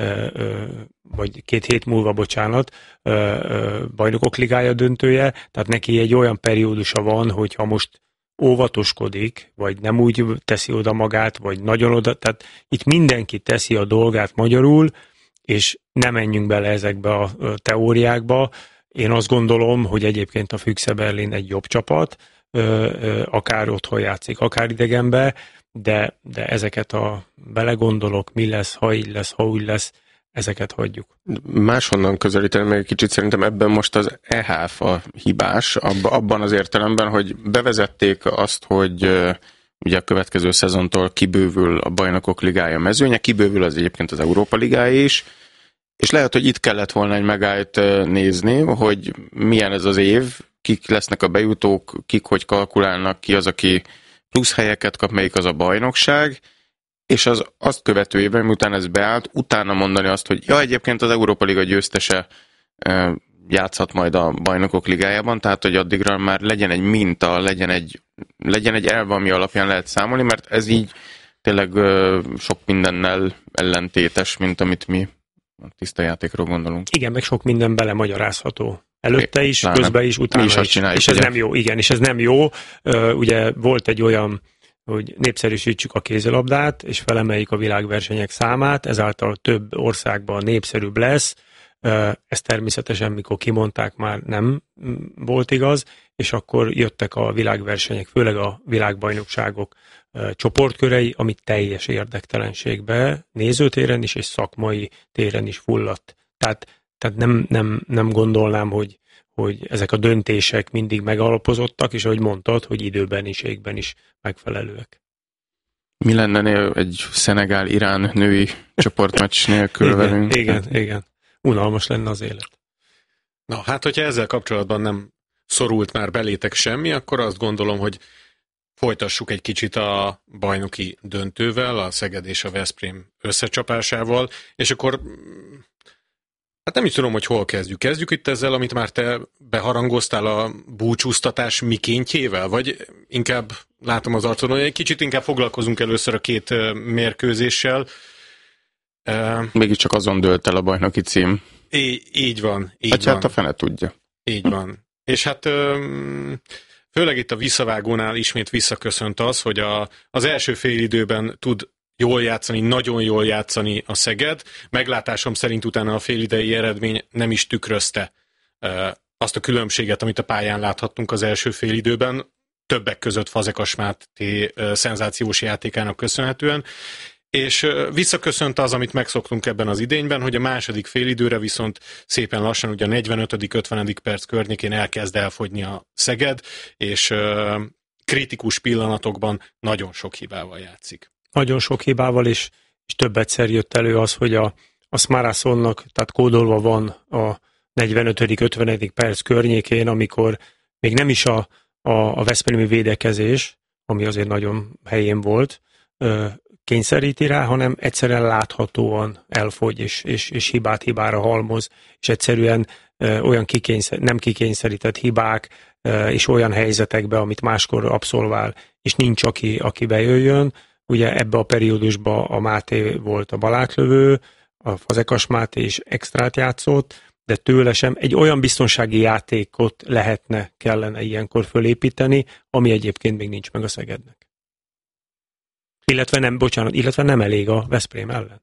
Speaker 4: vagy 2 hét múlva, bocsánat, Bajnokok Ligája döntője, tehát neki egy olyan periódusa van, hogyha most óvatoskodik, vagy nem úgy teszi oda magát, vagy nagyon oda, tehát itt mindenki teszi a dolgát magyarul, és nem menjünk bele ezekbe a teóriákba. Én azt gondolom, hogy egyébként a Füchse Berlin egy jobb csapat, akár otthon játszik, akár idegenbe, de ezeket a belegondolok, mi lesz, ha így lesz, ha úgy lesz, ezeket hagyjuk.
Speaker 5: Máshonnan közelíteni meg egy kicsit, szerintem ebben most az EHF a hibás, abban az értelemben, hogy bevezették azt, hogy ugye a következő szezontól kibővül a Bajnokok Ligája mezőnye, kibővül az egyébként az Európa Ligája is, és lehet, hogy itt kellett volna egy megállt nézni, hogy milyen ez az év, kik lesznek a bejutók, kik hogy kalkulálnak, ki az, aki plusz helyeket kap, melyik az a bajnokság, és az azt követő évben, miután ez beállt, utána mondani azt, hogy ja, egyébként az Európa Liga győztese játszhat majd a Bajnokok Ligájában, tehát hogy addigra már legyen egy minta, legyen egy elv, ami alapján lehet számolni, mert ez így tényleg sok mindennel ellentétes, mint amit mi a tiszta játékról gondolunk.
Speaker 4: Igen, meg sok minden belemagyarázható. Előtte is, közben is, utána is. És ez nem jó, igen, és ez nem jó. Ugye volt egy olyan, hogy népszerűsítsük a kézilabdát, és felemeljük a világversenyek számát, ezáltal több országban népszerűbb lesz. Ez természetesen, mikor kimondták, már nem volt igaz, és akkor jöttek a világversenyek, főleg a világbajnokságok csoportkörei, amit teljes érdektelenségbe nézőtéren is, és szakmai téren is fulladt. Tehát nem gondolnám, hogy ezek a döntések mindig megalapozottak, és ahogy mondtad, hogy időbeniségben is megfelelőek.
Speaker 5: Mi lenne egy Szenegál-Irán női csoportmeccs nélkül velünk?
Speaker 4: Igen. Unalmas lenne az élet.
Speaker 3: Na, hát hogyha ezzel kapcsolatban nem szorult már belétek semmi, akkor azt gondolom, hogy folytassuk egy kicsit a bajnoki döntővel, a Szeged és a Veszprém összecsapásával, és akkor hát nem is tudom, hogy hol kezdjük. Kezdjük itt ezzel, amit már te beharangoztál, a búcsúztatás mikéntjével, vagy inkább látom az arcon, hogy egy kicsit inkább foglalkozunk először a 2 mérkőzéssel.
Speaker 5: Mégiscsak azon dőlt el a bajnoki cím.
Speaker 3: Így van.
Speaker 5: Hát a fene tudja.
Speaker 3: Így van. És hát főleg itt a visszavágónál ismét visszaköszönt az, hogy az első félidőben tud jól játszani, nagyon jól játszani a Szeged. Meglátásom szerint utána a félidei eredmény nem is tükrözte azt a különbséget, amit a pályán láthattunk az első félidőben, többek között Fazekas Máté szenzációs játékának köszönhetően, és visszaköszönt az, amit megszoktunk ebben az idényben, hogy a második félidőre viszont szépen lassan, ugye a 45.-50. perc környékén elkezd elfogyni a Szeged, és kritikus pillanatokban nagyon sok hibával játszik.
Speaker 4: Nagyon sok hibával, és több egyszer jött elő az, hogy a Smarasonnak, tehát kódolva van a 45.-50. perc környékén, amikor még nem is a veszprémi védekezés, ami azért nagyon helyén volt, kényszeríti rá, hanem egyszerűen láthatóan elfogy, és hibára halmoz, és egyszerűen olyan nem kikényszerített hibák, és olyan helyzetekbe, amit máskor abszolvál, és nincs, aki bejöjjön. Ugye ebbe a periódusban a Máté volt a balátlövő, a Fazekas Máté is extrát játszott, de tőle sem egy olyan biztonsági játékot kellene ilyenkor fölépíteni, ami egyébként még nincs meg a Szegednek. Illetve nem elég a Veszprém ellen.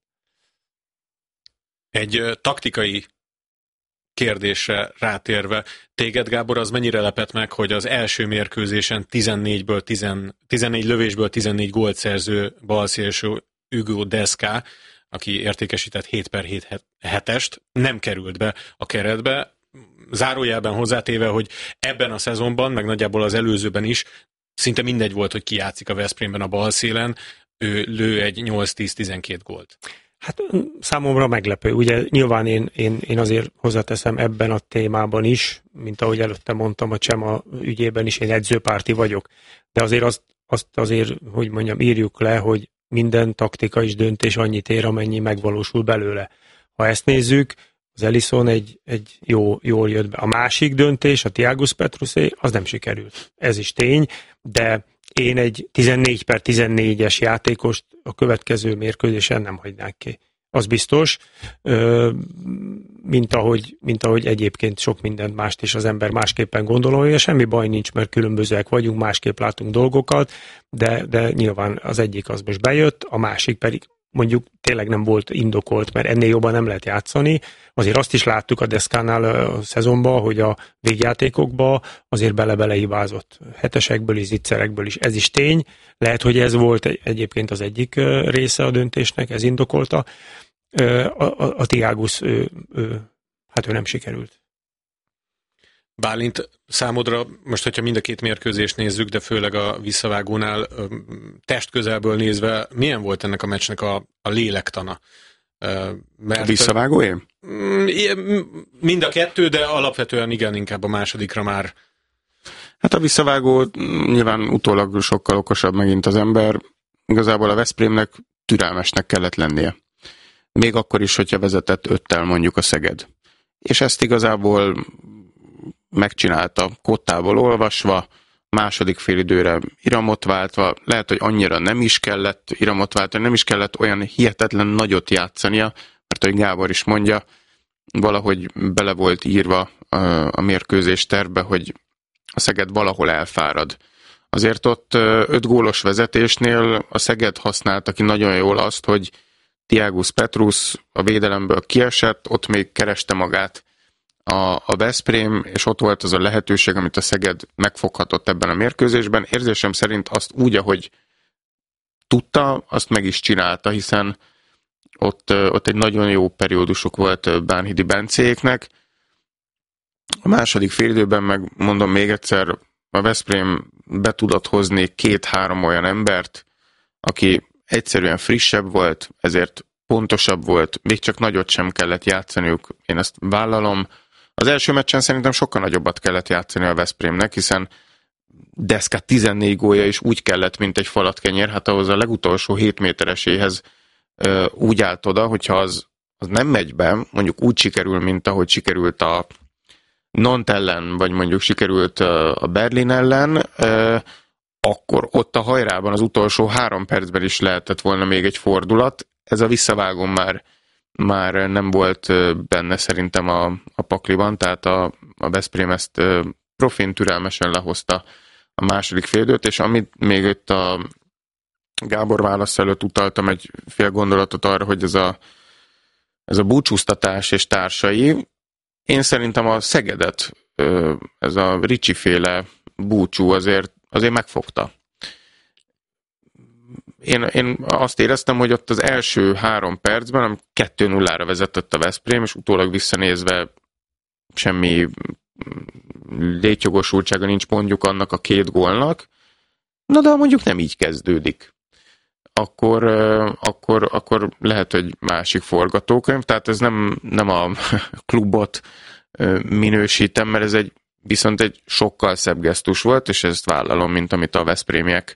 Speaker 3: Egy taktikai kérdésre rátérve, téged, Gábor, az mennyire lepett meg, hogy az első mérkőzésen 14 lövésből 14 gólt szerző balszélső Hugo Deszka, aki értékesített 7/7-est, nem került be a keretbe, zárójelben hozzátéve, hogy ebben a szezonban, meg nagyjából az előzőben is szinte mindegy volt, hogy ki játszik a Veszprémben a balszélen, ő lő egy 8-10-12 gólt.
Speaker 4: Hát számomra meglepő. Ugye nyilván én azért hozzáteszem ebben a témában is, mint ahogy előtte mondtam, a Csema ügyében is, én edzőpárti vagyok. De azért azt azért, hogy mondjam, írjuk le, hogy minden taktika és döntés annyit ér, amennyi megvalósul belőle. Ha ezt nézzük, az Ellison egy jól jött be. A másik döntés, a Thiagus Petrusé, az nem sikerült. Ez is tény, de én egy 14/14-es játékost a következő mérkőzésen nem hagynák ki. Az biztos, mint ahogy egyébként sok mindent mást is az ember másképpen gondolja, semmi baj nincs, mert különbözőek vagyunk, másképp látunk dolgokat, de nyilván az egyik az most bejött, a másik pedig mondjuk tényleg nem volt indokolt, mert ennél jobban nem lehet játszani. Azért azt is láttuk a Deszkánál a szezonban, hogy a végjátékokba azért bele-bele hibázott. Hetesekből is, zicserekből is. Ez is tény. Lehet, hogy ez volt egyébként az egyik része a döntésnek, ez indokolta. A Thiagus, ő nem sikerült.
Speaker 3: Bálint, számodra, most hogyha mind a két mérkőzést nézzük, de főleg a visszavágónál testközelből nézve, milyen volt ennek a meccsnek a lélektana?
Speaker 5: Mert a visszavágóé?
Speaker 3: Mind a kettő, de alapvetően igen, inkább a másodikra már.
Speaker 5: Hát a visszavágó nyilván utólag sokkal okosabb megint az ember. Igazából a Veszprémnek türelmesnek kellett lennie. Még akkor is, hogyha vezetett 5-tel mondjuk a Szeged. És ezt igazából megcsinálta, kottából olvasva, második félidőre iramot váltva, lehet, hogy annyira nem is kellett iramot váltani, nem is kellett olyan hihetetlen nagyot játszania, mert ahogy Gábor is mondja, valahogy bele volt írva a mérkőzés tervbe, hogy a Szeged valahol elfárad. Azért ott 5 gólos vezetésnél a Szeged használta ki nagyon jól azt, hogy Thiagus Petrus a védelemből kiesett, ott még kereste magát a Veszprém, és ott volt az a lehetőség, amit a Szeged megfoghatott ebben a mérkőzésben. Érzésem szerint azt úgy, ahogy tudta, azt meg is csinálta, hiszen ott egy nagyon jó periódusuk volt Bánhidi Bencéknek. A második félidőben meg mondom még egyszer, a Veszprém be tudott hozni 2-3 olyan embert, aki egyszerűen frissebb volt, ezért pontosabb volt, még csak nagyot sem kellett játszaniuk, én ezt vállalom. Az első meccsen szerintem sokkal nagyobbat kellett játszani a Veszprémnek, hiszen Deszka 14 gólja is úgy kellett, mint egy falatkenyér, hát ahhoz a legutolsó 7 métereséhez úgy állt oda, hogyha az nem megy be, mondjuk úgy sikerül, mint ahogy sikerült a Nantes ellen, vagy mondjuk sikerült a Berlin ellen, akkor ott a hajrában az utolsó 3 percben is lehetett volna még egy fordulat. Ez a visszavágón már nem volt benne szerintem a pakliban, tehát a Veszprém ezt profin türelmesen lehozta a második félidőt, és amit még itt a Gábor válasz előtt utaltam egy fél gondolatot arra, hogy ez a búcsúztatás és társai, én szerintem a Szegedet, ez a Ricsi féle búcsú azért megfogta. én azt éreztem, hogy ott az első 3 percben 2-0-ra vezetett a Veszprém, és utólag visszanézve semmi létjogosultsága nincs mondjuk annak a 2 gólnak, na de mondjuk nem így kezdődik. Akkor lehet, hogy másik forgatókönyv, tehát ez nem a klubot minősítem, mert ez viszont egy sokkal szebb gesztus volt, és ezt vállalom, mint amit a veszprémiek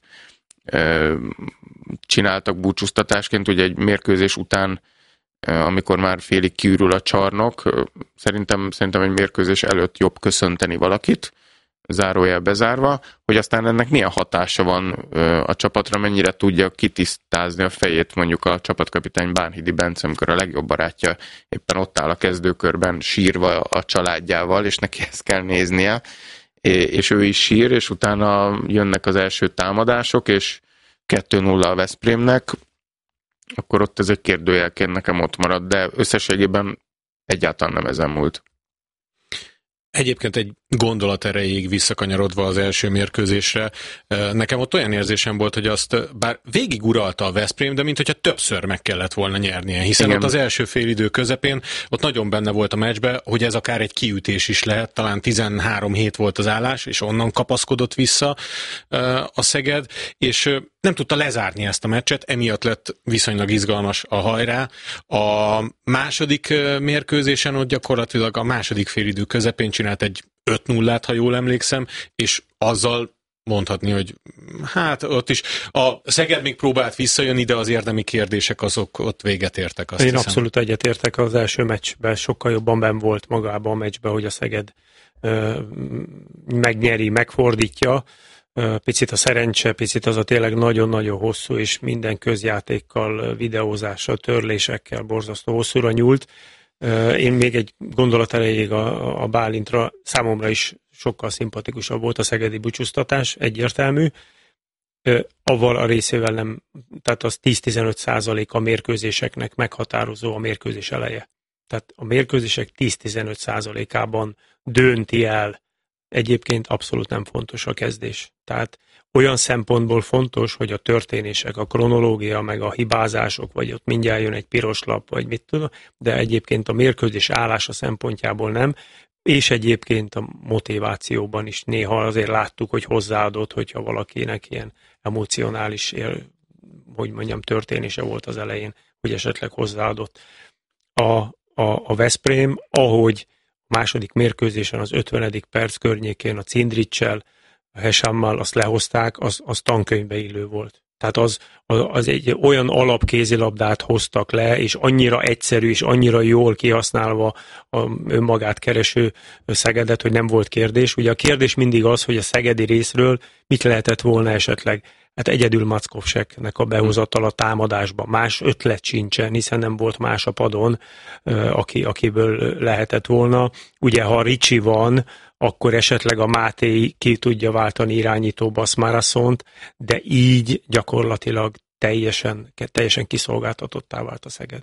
Speaker 5: csináltak búcsúztatásként, ugye egy mérkőzés után, amikor már félig kiürül a csarnok, szerintem egy mérkőzés előtt jobb köszönteni valakit, zárójel bezárva, hogy aztán ennek milyen hatása van a csapatra, mennyire tudja kitisztázni a fejét mondjuk a csapatkapitány Bánhidi Bence, amikor a legjobb barátja éppen ott áll a kezdőkörben sírva a családjával, és neki ezt kell néznie, és ő is sír, és utána jönnek az első támadások, és 2-0 a Veszprémnek, akkor ott ez egy kérdőjelként nekem ott marad, de összességében egyáltalán nem ezen múlt.
Speaker 3: Egyébként egy gondolat erejéig visszakanyarodva az első mérkőzésre, nekem ott olyan érzésem volt, hogy azt bár végig uralta a Veszprém, de minthogyha többször meg kellett volna nyernie, hiszen igen. Ott az első félidő közepén ott nagyon benne volt a meccsbe, hogy ez akár egy kiütés is lehet, talán 13-7 volt az állás, és onnan kapaszkodott vissza a Szeged, és nem tudta lezárni ezt a meccset, emiatt lett viszonylag izgalmas a hajrá. A második mérkőzésen ott gyakorlatilag a második félidő közepén csinált egy 5-0-át, ha jól emlékszem, és azzal mondhatni, hogy hát ott is a Szeged még próbált visszajönni, de az érdemi kérdések azok ott véget értek. Azt
Speaker 4: Én
Speaker 3: hiszem.
Speaker 4: Abszolút egyetértek, az első meccsben sokkal jobban benn volt magában a meccsben, hogy a Szeged megnyeri, megfordítja. Picit a szerencse, picit az a tényleg nagyon-nagyon hosszú, és minden közjátékkal, videózással, törlésekkel borzasztó hosszúra nyúlt. Én még egy gondolat erejéig a Bálintra, számomra is sokkal szimpatikusabb volt a szegedi búcsúztatás, egyértelmű. Avval a részével nem, tehát az 10-15% a mérkőzéseknek meghatározó a mérkőzés eleje. Tehát a mérkőzések 10-15%-ában dönti el. Egyébként abszolút nem fontos a kezdés. Tehát olyan szempontból fontos, hogy a történések, a kronológia, meg a hibázások, vagy ott mindjárt jön egy piros lap, vagy mit tudom, de egyébként a mérkőzés állása szempontjából nem, és egyébként a motivációban is néha azért láttuk, hogy hozzáadott, hogyha valakinek ilyen emocionális, hogy mondjam, történése volt az elején, hogy esetleg hozzáadott. A Veszprém, ahogy a második mérkőzésen az 50. perc környékén a Cindricsel, a Hesammal azt lehozták, az tankönyvbe illő volt. Tehát az egy olyan alapkézilabdát hoztak le, és annyira egyszerű, és annyira jól kihasználva önmagát kereső Szegedet, hogy nem volt kérdés. Ugye a kérdés mindig az, hogy a szegedi részről mit lehetett volna esetleg. Hát egyedül Mackovseknek a behozatal a támadásban. Más ötlet sincsen, hiszen nem volt más a padon, akiből lehetett volna. Ugye, ha Ricsi van, akkor esetleg a Máté ki tudja váltani irányítóba a Smarasont, de így gyakorlatilag teljesen kiszolgáltatottá vált a Szeged.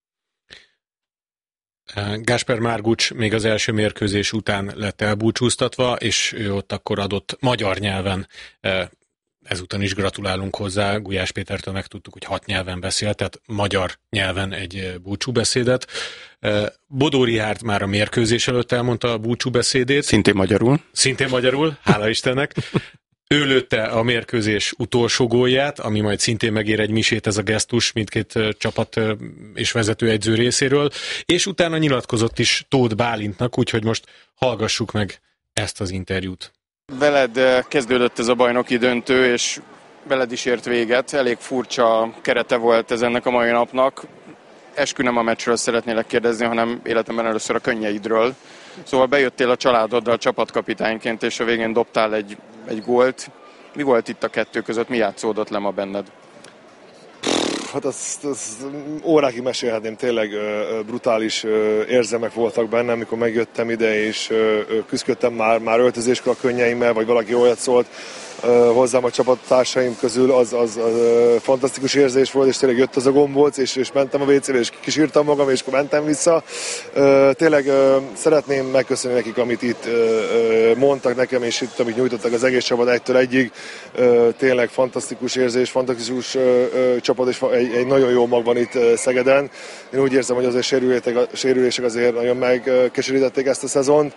Speaker 3: Gáspár Márgucs még az első mérkőzés után lett elbúcsúztatva, és ő ott akkor adott magyar nyelven, ezúton is gratulálunk hozzá, Gulyás Pétertől megtudtuk, hogy 6 nyelven beszél, tehát magyar nyelven egy búcsúbeszédet. Bodó Richárd már a mérkőzés előtt elmondta a búcsúbeszédét.
Speaker 5: Szintén magyarul,
Speaker 3: hála Istennek. Ő lőtte a mérkőzés utolsó gólját, ami majd szintén megér egy misét, ez a gesztus mindkét csapat és vezetőedző részéről, és utána nyilatkozott is Tóth Bálintnak, úgyhogy most hallgassuk meg ezt az interjút.
Speaker 7: Veled kezdődött ez a bajnoki döntő, és veled is ért véget. Elég furcsa kerete volt ez ennek a mai napnak. Eskü nem a meccsről szeretnélek kérdezni, hanem életemben először a könnyeidről. Szóval bejöttél a családoddal csapatkapitányként, és a végén dobtál egy gólt. Mi volt itt a kettő között? Mi játszódott le ma benned?
Speaker 8: Hát azt órákig mesélhetném, tényleg brutális érzelmek voltak bennem, amikor megjöttem ide, és küzdöttem már öltözéskor a könnyeimmel, vagy valaki olyat szólt, hozzám a csapattársaim közül, az fantasztikus érzés volt, és tényleg jött az a gombóc, és mentem a WC-be, és kisírtam magam, és akkor mentem vissza. Tényleg szeretném megköszönni nekik, amit itt mondtak nekem, és itt, amit nyújtottak az egész csapat 1-től 1-ig. Tényleg fantasztikus érzés, fantasztikus csapat, és egy nagyon jó mag van itt Szegeden. Én úgy érzem, hogy azért sérülések azért nagyon megkeserítették ezt a szezont,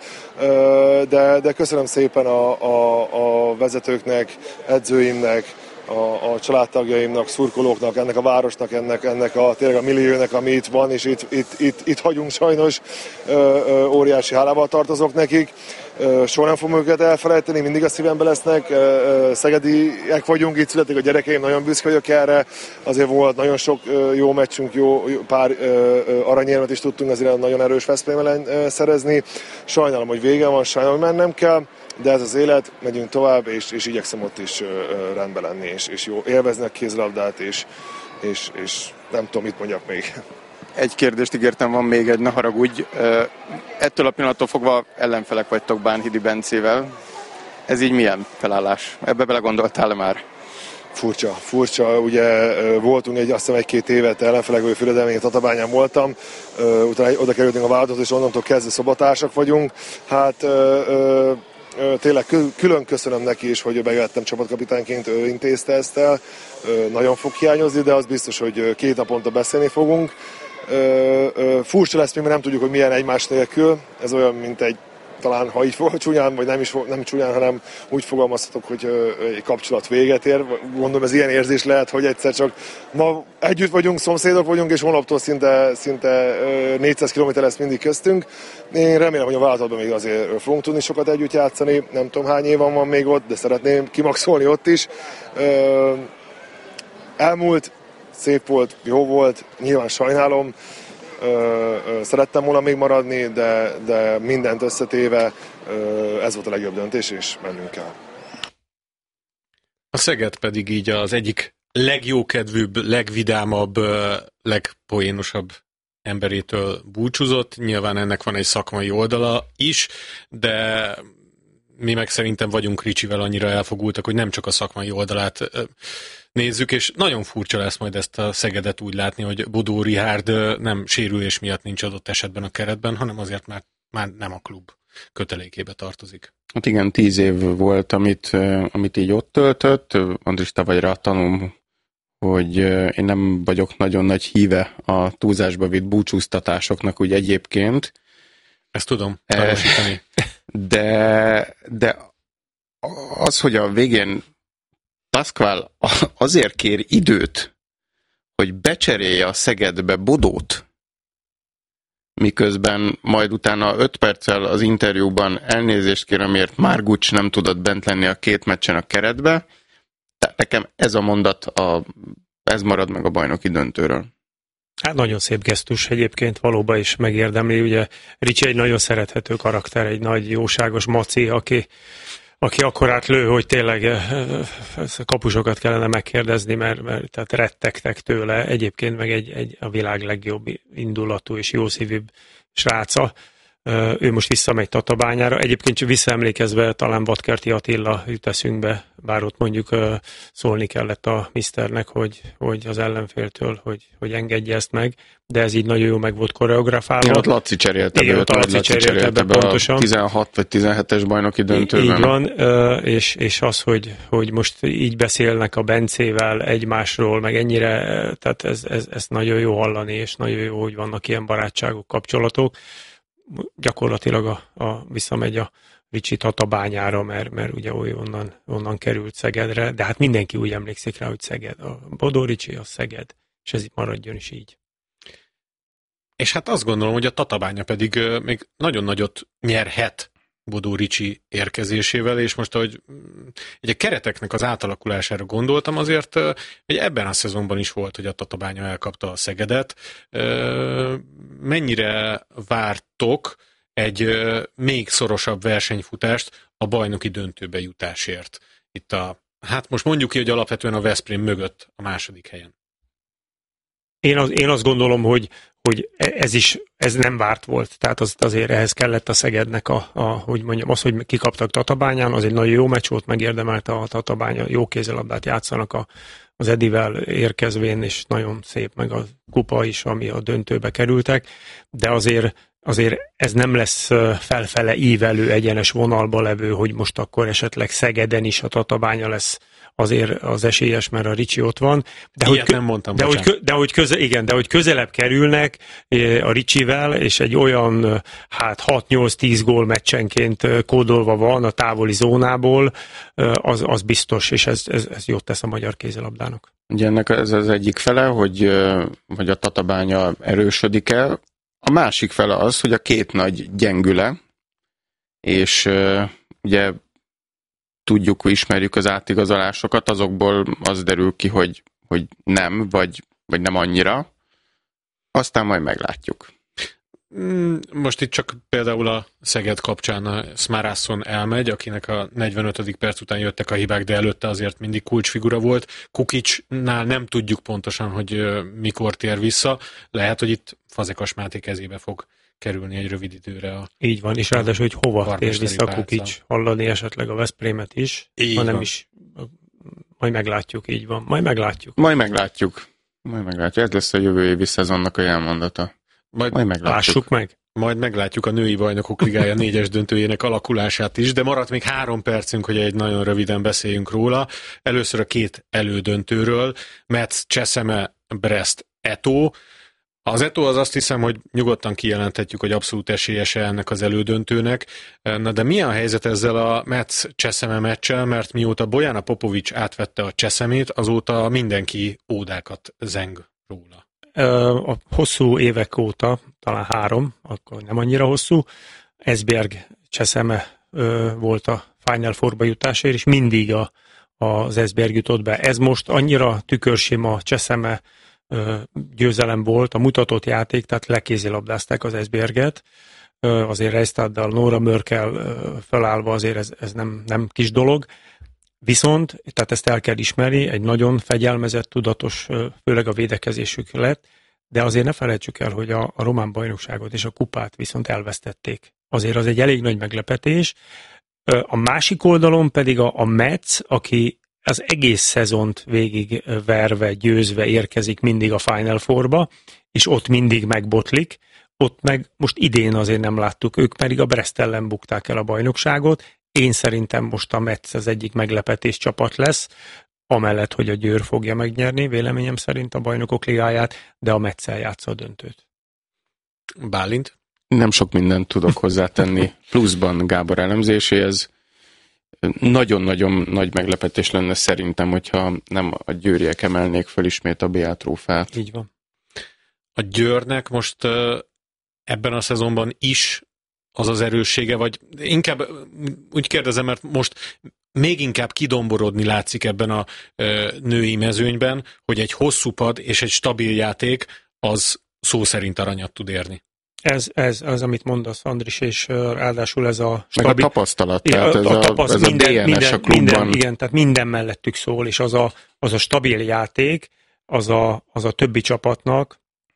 Speaker 8: de köszönöm szépen a vezetőknek, edzőimnek, a családtagjaimnak, szurkolóknak, ennek a városnak, ennek tényleg a milliónek, ami itt van, és itt hagyunk sajnos. Óriási hálával tartozok nekik. Soha nem fogom őket elfelejteni, mindig a szívemben lesznek. Szegediek vagyunk, itt születik a gyerekeim, nagyon büszke vagyok erre. Azért volt nagyon sok jó meccsünk, pár aranyérmet is tudtunk azért nagyon erős Veszprém ellen szerezni. Sajnálom, hogy vége van, sajnálom, hogy mennem kell, de ez az élet, megyünk tovább, és igyekszem ott is rendben lenni, és jó élvezni a kézilabdát, és nem tudom, mit mondjak még.
Speaker 7: Egy kérdést ígértem, van még egy, ne haragudj. Ettől a pillanattól fogva ellenfelek vagytok Bánhidi Bencével. Ez így milyen felállás? Ebbe belegondoltál már?
Speaker 8: Furcsa, ugye voltunk azt hiszem 1-2 évet ellenfelek, hogy Füledelmén, Tatabányán voltam, utána oda kerültünk a válogatóhoz, és onnantól kezdve szobatársak vagyunk. Hát tényleg külön köszönöm neki is, hogy bejöttem csapatkapitányként, ő intézte ezt el. Nagyon fog hiányozni, de az biztos, hogy 2 naponta beszélni fogunk. Furcsa lesz még, mert nem tudjuk, hogy milyen egymás nélkül. Ez olyan, mint talán ha így csúnyán, vagy nem csúnyán, hanem úgy fogalmazhatok, hogy egy kapcsolat véget ér. Gondolom, ez ilyen érzés lehet, hogy egyszer csak ma együtt vagyunk, szomszédok vagyunk, és holnaptól szinte 400 km lesz mindig köztünk. Én remélem, hogy a vállalatban még azért fogunk tudni sokat együtt játszani. Nem tudom, hány évan van még ott, de szeretném kimaxolni ott is. Elmúlt, szép volt, jó volt, nyilván sajnálom. Szerettem volna még maradni, de mindent összetéve ez volt a legjobb döntés, és mennünk kell.
Speaker 3: A Szeged pedig így az egyik legjókedvűbb, legvidámabb, legpoénosabb emberétől búcsúzott. Nyilván ennek van egy szakmai oldala is, de mi meg szerintem vagyunk Ricsivel annyira elfogultak, hogy nem csak a szakmai oldalát nézzük, és nagyon furcsa lesz majd ezt a Szegedet úgy látni, hogy Bodó Richárd nem sérülés miatt nincs adott esetben a keretben, hanem azért már nem a klub kötelékébe tartozik.
Speaker 5: Hát igen, 10 év volt, amit így ott töltött. Andris, te vagy rá tanulom, hogy én nem vagyok nagyon nagy híve a túlzásba vitt búcsúztatásoknak úgy egyébként.
Speaker 3: Ezt tudom tanúsítani.
Speaker 5: De az, hogy a végén Pascual azért kér időt, hogy becserélje a Szegedbe Bodót, miközben majd utána 5 perccel az interjúban elnézést kér, amiért Margucs nem tudott bent lenni a 2 meccsen a keretbe. Nekem ez a mondat, ez marad meg a bajnoki döntőről.
Speaker 4: Hát nagyon szép gesztus egyébként, valóban is megérdemli. Ugye Ricsi egy nagyon szerethető karakter, egy nagy jóságos maci, aki akkorát lő, hogy tényleg kapusokat kellene megkérdezni, mert tehát rettegtek tőle. Egyébként meg a világ legjobb indulatú és jószívűbb sráca. Ő most visszamegy Tatabányára. Egyébként visszaemlékezve talán Vadkerti Attila jut eszünkbe, bár ott mondjuk szólni kellett a miszternek, hogy az ellenféltől, hogy engedje ezt meg, de ez így nagyon jó meg volt koreografálva.
Speaker 5: Igen, ott Laci cserélte be, Laci cserélte be pontosan. A 16 vagy 17-es bajnoki döntőben.
Speaker 4: Így van, és az, hogy most így beszélnek a Bencével egymásról, meg ennyire, tehát ez nagyon jó hallani, és nagyon jó, hogy vannak ilyen barátságok, kapcsolatok. Gyakorlatilag visszamegy a Ricsi Tatabányára, mert ugye onnan került Szegedre, de hát mindenki úgy emlékszik rá, hogy Szeged. A Bodó Ricsi, a Szeged, és ez itt maradjon is így.
Speaker 3: És hát azt gondolom, hogy a Tatabánya pedig még nagyon nagyot nyerhet Bodó Ricsi érkezésével, és most, ahogy a kereteknek az átalakulására gondoltam, azért hogy ebben a szezonban is volt, hogy a Tatabánya elkapta a Szegedet. Mennyire vártok egy még szorosabb versenyfutást a bajnoki döntőbe jutásért? Itt hát most mondjuk ki, hogy alapvetően a Veszprém mögött a második helyen.
Speaker 4: Én azt gondolom, hogy ez nem várt volt. Tehát azért ehhez kellett a Szegednek hogy mondjam, az, hogy kikaptak Tatabányán, az egy nagyon jó meccs volt, megérdemelte a Tatabánya, jó kézilabdát játszanak az Edivel érkezvén, és nagyon szép meg a kupa is, ami a döntőbe kerültek, de azért ez nem lesz felfele ívelő egyenes vonalba levő, hogy most akkor esetleg Szegeden is a Tatabánya lesz azért az esélyes, mert a Ricsi ott van.
Speaker 3: Nem mondtam,
Speaker 4: de hogy közelebb kerülnek a Ricsivel, és egy olyan 6-8-10 gól meccsenként kódolva van a távoli zónából, az biztos, és ez jót tesz a magyar kézilabdának.
Speaker 5: Ugye ennek ez az egyik fele, hogy a Tatabánya erősödik el. A másik fele az, hogy a két nagy gyengüle, és ugye tudjuk, ismerjük az átigazolásokat, azokból az derül ki, hogy nem, vagy nem annyira. Aztán majd meglátjuk.
Speaker 3: Most itt csak például a Szeged kapcsán a Smarasson elmegy, akinek a 45. perc után jöttek a hibák, de előtte azért mindig kulcsfigura volt. Kukicsnál nem tudjuk pontosan, hogy mikor tér vissza. Lehet, hogy itt Fazekas Máté kezébe fog kerülni egy rövid időre.
Speaker 4: Így van, és ráadásul, hogy hova tér vissza a Kukics, hallani esetleg a Veszprémet is, hanem is, majd meglátjuk, így van. Majd meglátjuk.
Speaker 5: Ez lesz a jövő évi szezonnak a jelmondata. Majd meglátjuk.
Speaker 4: Lássuk meg.
Speaker 3: Majd meglátjuk a női bajnokok ligája 4-es döntőjének alakulását is, de maradt még 3 percünk, hogy egy nagyon röviden beszéljünk róla. Először a 2 elődöntőről. Metz, Cseszeme, Brest, Eto. Az Eto az azt hiszem, hogy nyugodtan kijelenthetjük, hogy abszolút esélyese ennek az elődöntőnek. Na de milyen a helyzet ezzel a Metz-Cseszeme meccsel, mert mióta Bojana Popovics átvette a Cseszemét, azóta mindenki ódákat zeng róla.
Speaker 4: A hosszú évek óta, talán 3, akkor nem annyira hosszú, Esbjerg Cseszeme volt a Final Fourba jutásért, és mindig az Esbjerg jutott be. Ez most annyira tükörsima Cseszeme győzelem volt, a mutatott játék, tehát lekézilabdázták az Esbjerget, azért Reistaddal, Nora Mörkel felállva azért ez nem kis dolog. Viszont, tehát ezt el kell ismerni, egy nagyon fegyelmezett, tudatos, főleg a védekezésük lett, de azért ne felejtsük el, hogy a román bajnokságot és a kupát viszont elvesztették. Azért az egy elég nagy meglepetés. A másik oldalon pedig a Metz, aki az egész szezont végig verve, győzve érkezik mindig a Final Fourba, és ott mindig megbotlik, ott meg most idén azért nem láttuk, ők pedig a Brest ellen bukták el a bajnokságot. Én szerintem most a Metz az egyik meglepetés csapat lesz, amellett, hogy a Győr fogja megnyerni, véleményem szerint a Bajnokok Ligáját, de a Metz-el játsza a döntőt.
Speaker 3: Bálint?
Speaker 5: Nem sok mindent tudok hozzátenni pluszban Gábor elemzéséhez. Nagyon-nagyon nagy meglepetés lenne szerintem, hogyha nem a győriek emelnék föl ismét a BL trófeát.
Speaker 4: Így van.
Speaker 3: A Győrnek most ebben a szezonban is az az erőssége, vagy inkább úgy kérdezem, mert most még inkább kidomborodni látszik ebben a női mezőnyben, hogy egy hosszú pad és egy stabil játék az szó szerint aranyat tud érni.
Speaker 4: Ez az, amit mondasz, Andris, és ráadásul ez a
Speaker 5: stabil... Meg a tapasztalat, tehát ez a DNS a klubban.
Speaker 4: Igen, tehát minden mellettük szól, és az a stabil játék, az a többi csapatnak,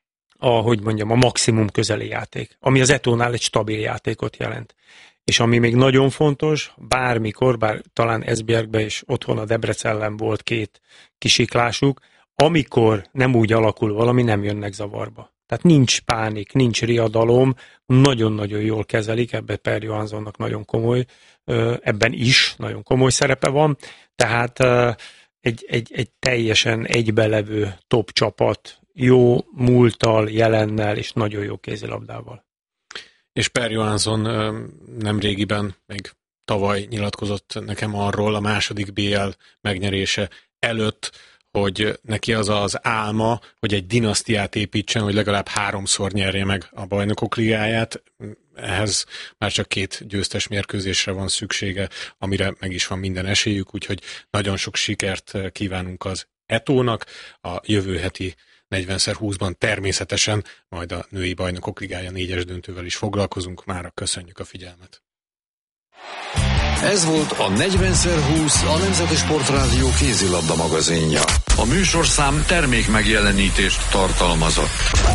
Speaker 4: a maximum közeli játék, ami az Etónál egy stabil játékot jelent. És ami még nagyon fontos, bármikor, bár talán Esbjergben és otthon a Debrecen ellen volt 2 kisiklásuk, amikor nem úgy alakul valami, nem jönnek zavarba. Tehát nincs pánik, nincs riadalom, nagyon-nagyon jól kezelik, ebben Per Johanssonnak nagyon komoly, ebben is nagyon komoly szerepe van, tehát egy teljesen egybelevő top csapat, jó múlttal, jelennel és nagyon jó kézilabdával.
Speaker 3: És Per Johansson nem régiben, még tavaly nyilatkozott nekem arról a második BL megnyerése előtt, hogy neki az az álma, hogy egy dinasztiát építsen, hogy legalább 3-szor nyerje meg a Bajnokok Ligáját. Ehhez már csak 2 győztes mérkőzésre van szüksége, amire meg is van minden esélyük, úgyhogy nagyon sok sikert kívánunk az Etónak. A jövő heti 40x20-ban természetesen majd a női Bajnokok Ligája 4-es döntővel is foglalkozunk. Mára köszönjük a figyelmet.
Speaker 1: Ez volt a 40x20 a Nemzeti Sportrádió kézilabda magazinja. A műsorszám termék megjelenítést tartalmazott.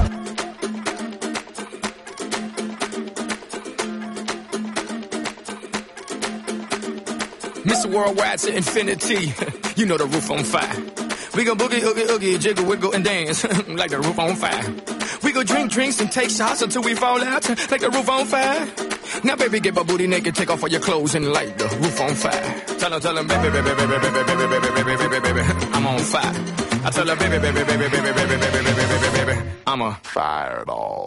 Speaker 9: Mr. Worldwide to infinity, you know the roof on fire. We gon' boogie, oogie, oogie, jiggle, wiggle, and dance like the roof on fire. We go drink drinks and take shots until we fall out like the roof on fire. Now, baby, get my booty naked, take off all your clothes and light the roof on fire. Tell her, baby, baby, baby, baby, baby, baby, baby, baby, baby, I'm on fire. I tell her, baby, baby, baby, baby, baby, baby, baby, baby, baby, I'm a fireball.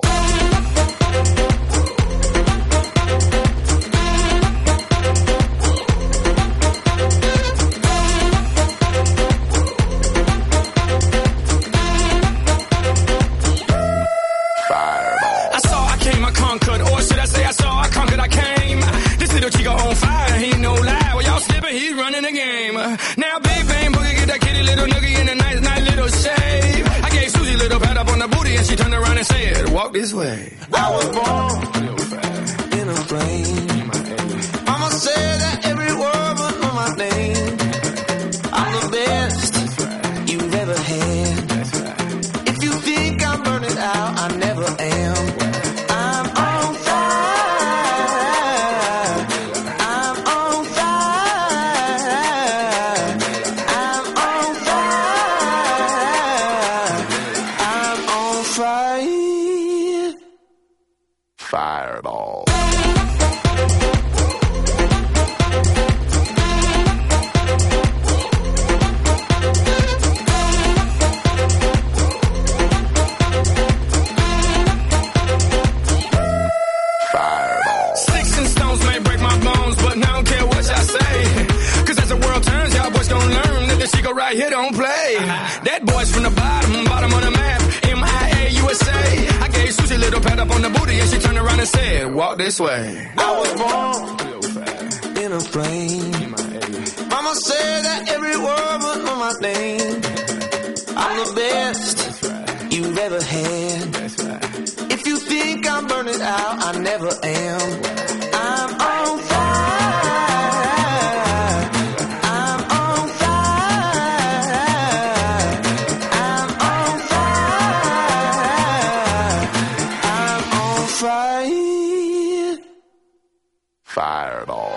Speaker 9: Chico on fire, he no lie. Well, y'all slipping, he's running the game. Now, big bang boogie, get that kitty little noogie in a nice, nice little shave. I gave Susie a little pat up on the booty, and she turned around and said, "Walk this way." I was born in a plane. Mama said that every word was on my name. I'm the best you've ever had. If you think I'm burning out, I never am. Fireball. Sticks and stones may break my bones, but I don't care what y'all say. Cause as the world turns, y'all boys gon' learn that the Chico right here don't play. That boy's from the bottom of the map, MIA, USA. I gave Susie a little pat up on the booty and she turned around and said, "Walk this way." I was born in a plane. Mama said that every word was on my name. I'm the best you've ever had. If you think I'm burning out, I never am. I'm on fire. I'm on fire. I'm on fire. I'm on fire. Fireball.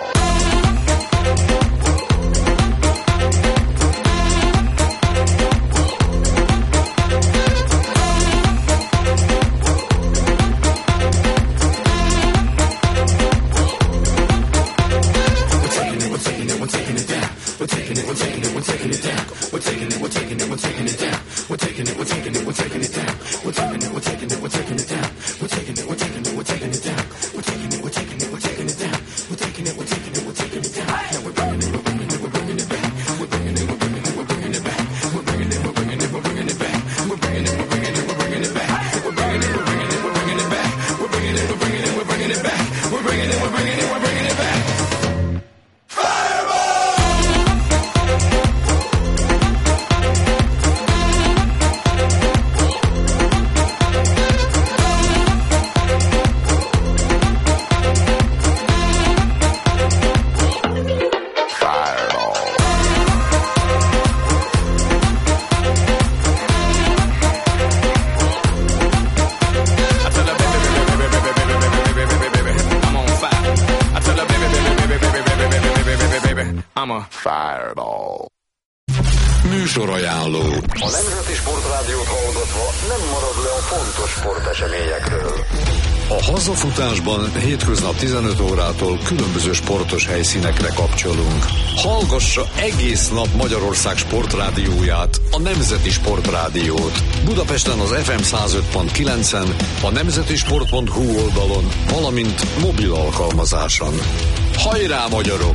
Speaker 1: Műsorajánló. A Nemzeti Sportrádiót hallgatva nem marad le a fontos sporteseményekről. A hazafutásban hétköznap 15 órától különböző sportos helyszínekre kapcsolunk. Hallgassa egész nap Magyarország sportrádióját, a Nemzeti Sportrádiót. Budapesten az FM 105.9-en, a nemzetisport.hu oldalon, valamint mobil alkalmazáson. Hajrá, magyarok!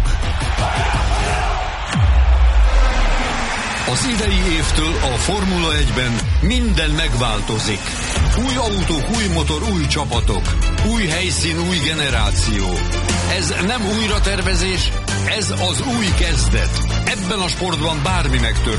Speaker 10: Az idei évtől a Formula 1-ben minden megváltozik. Új autók, új motor, új csapatok. Új helyszín, új generáció. Ez nem újratervezés, ez az új kezdet. Ebben a sportban bármi megtörténik.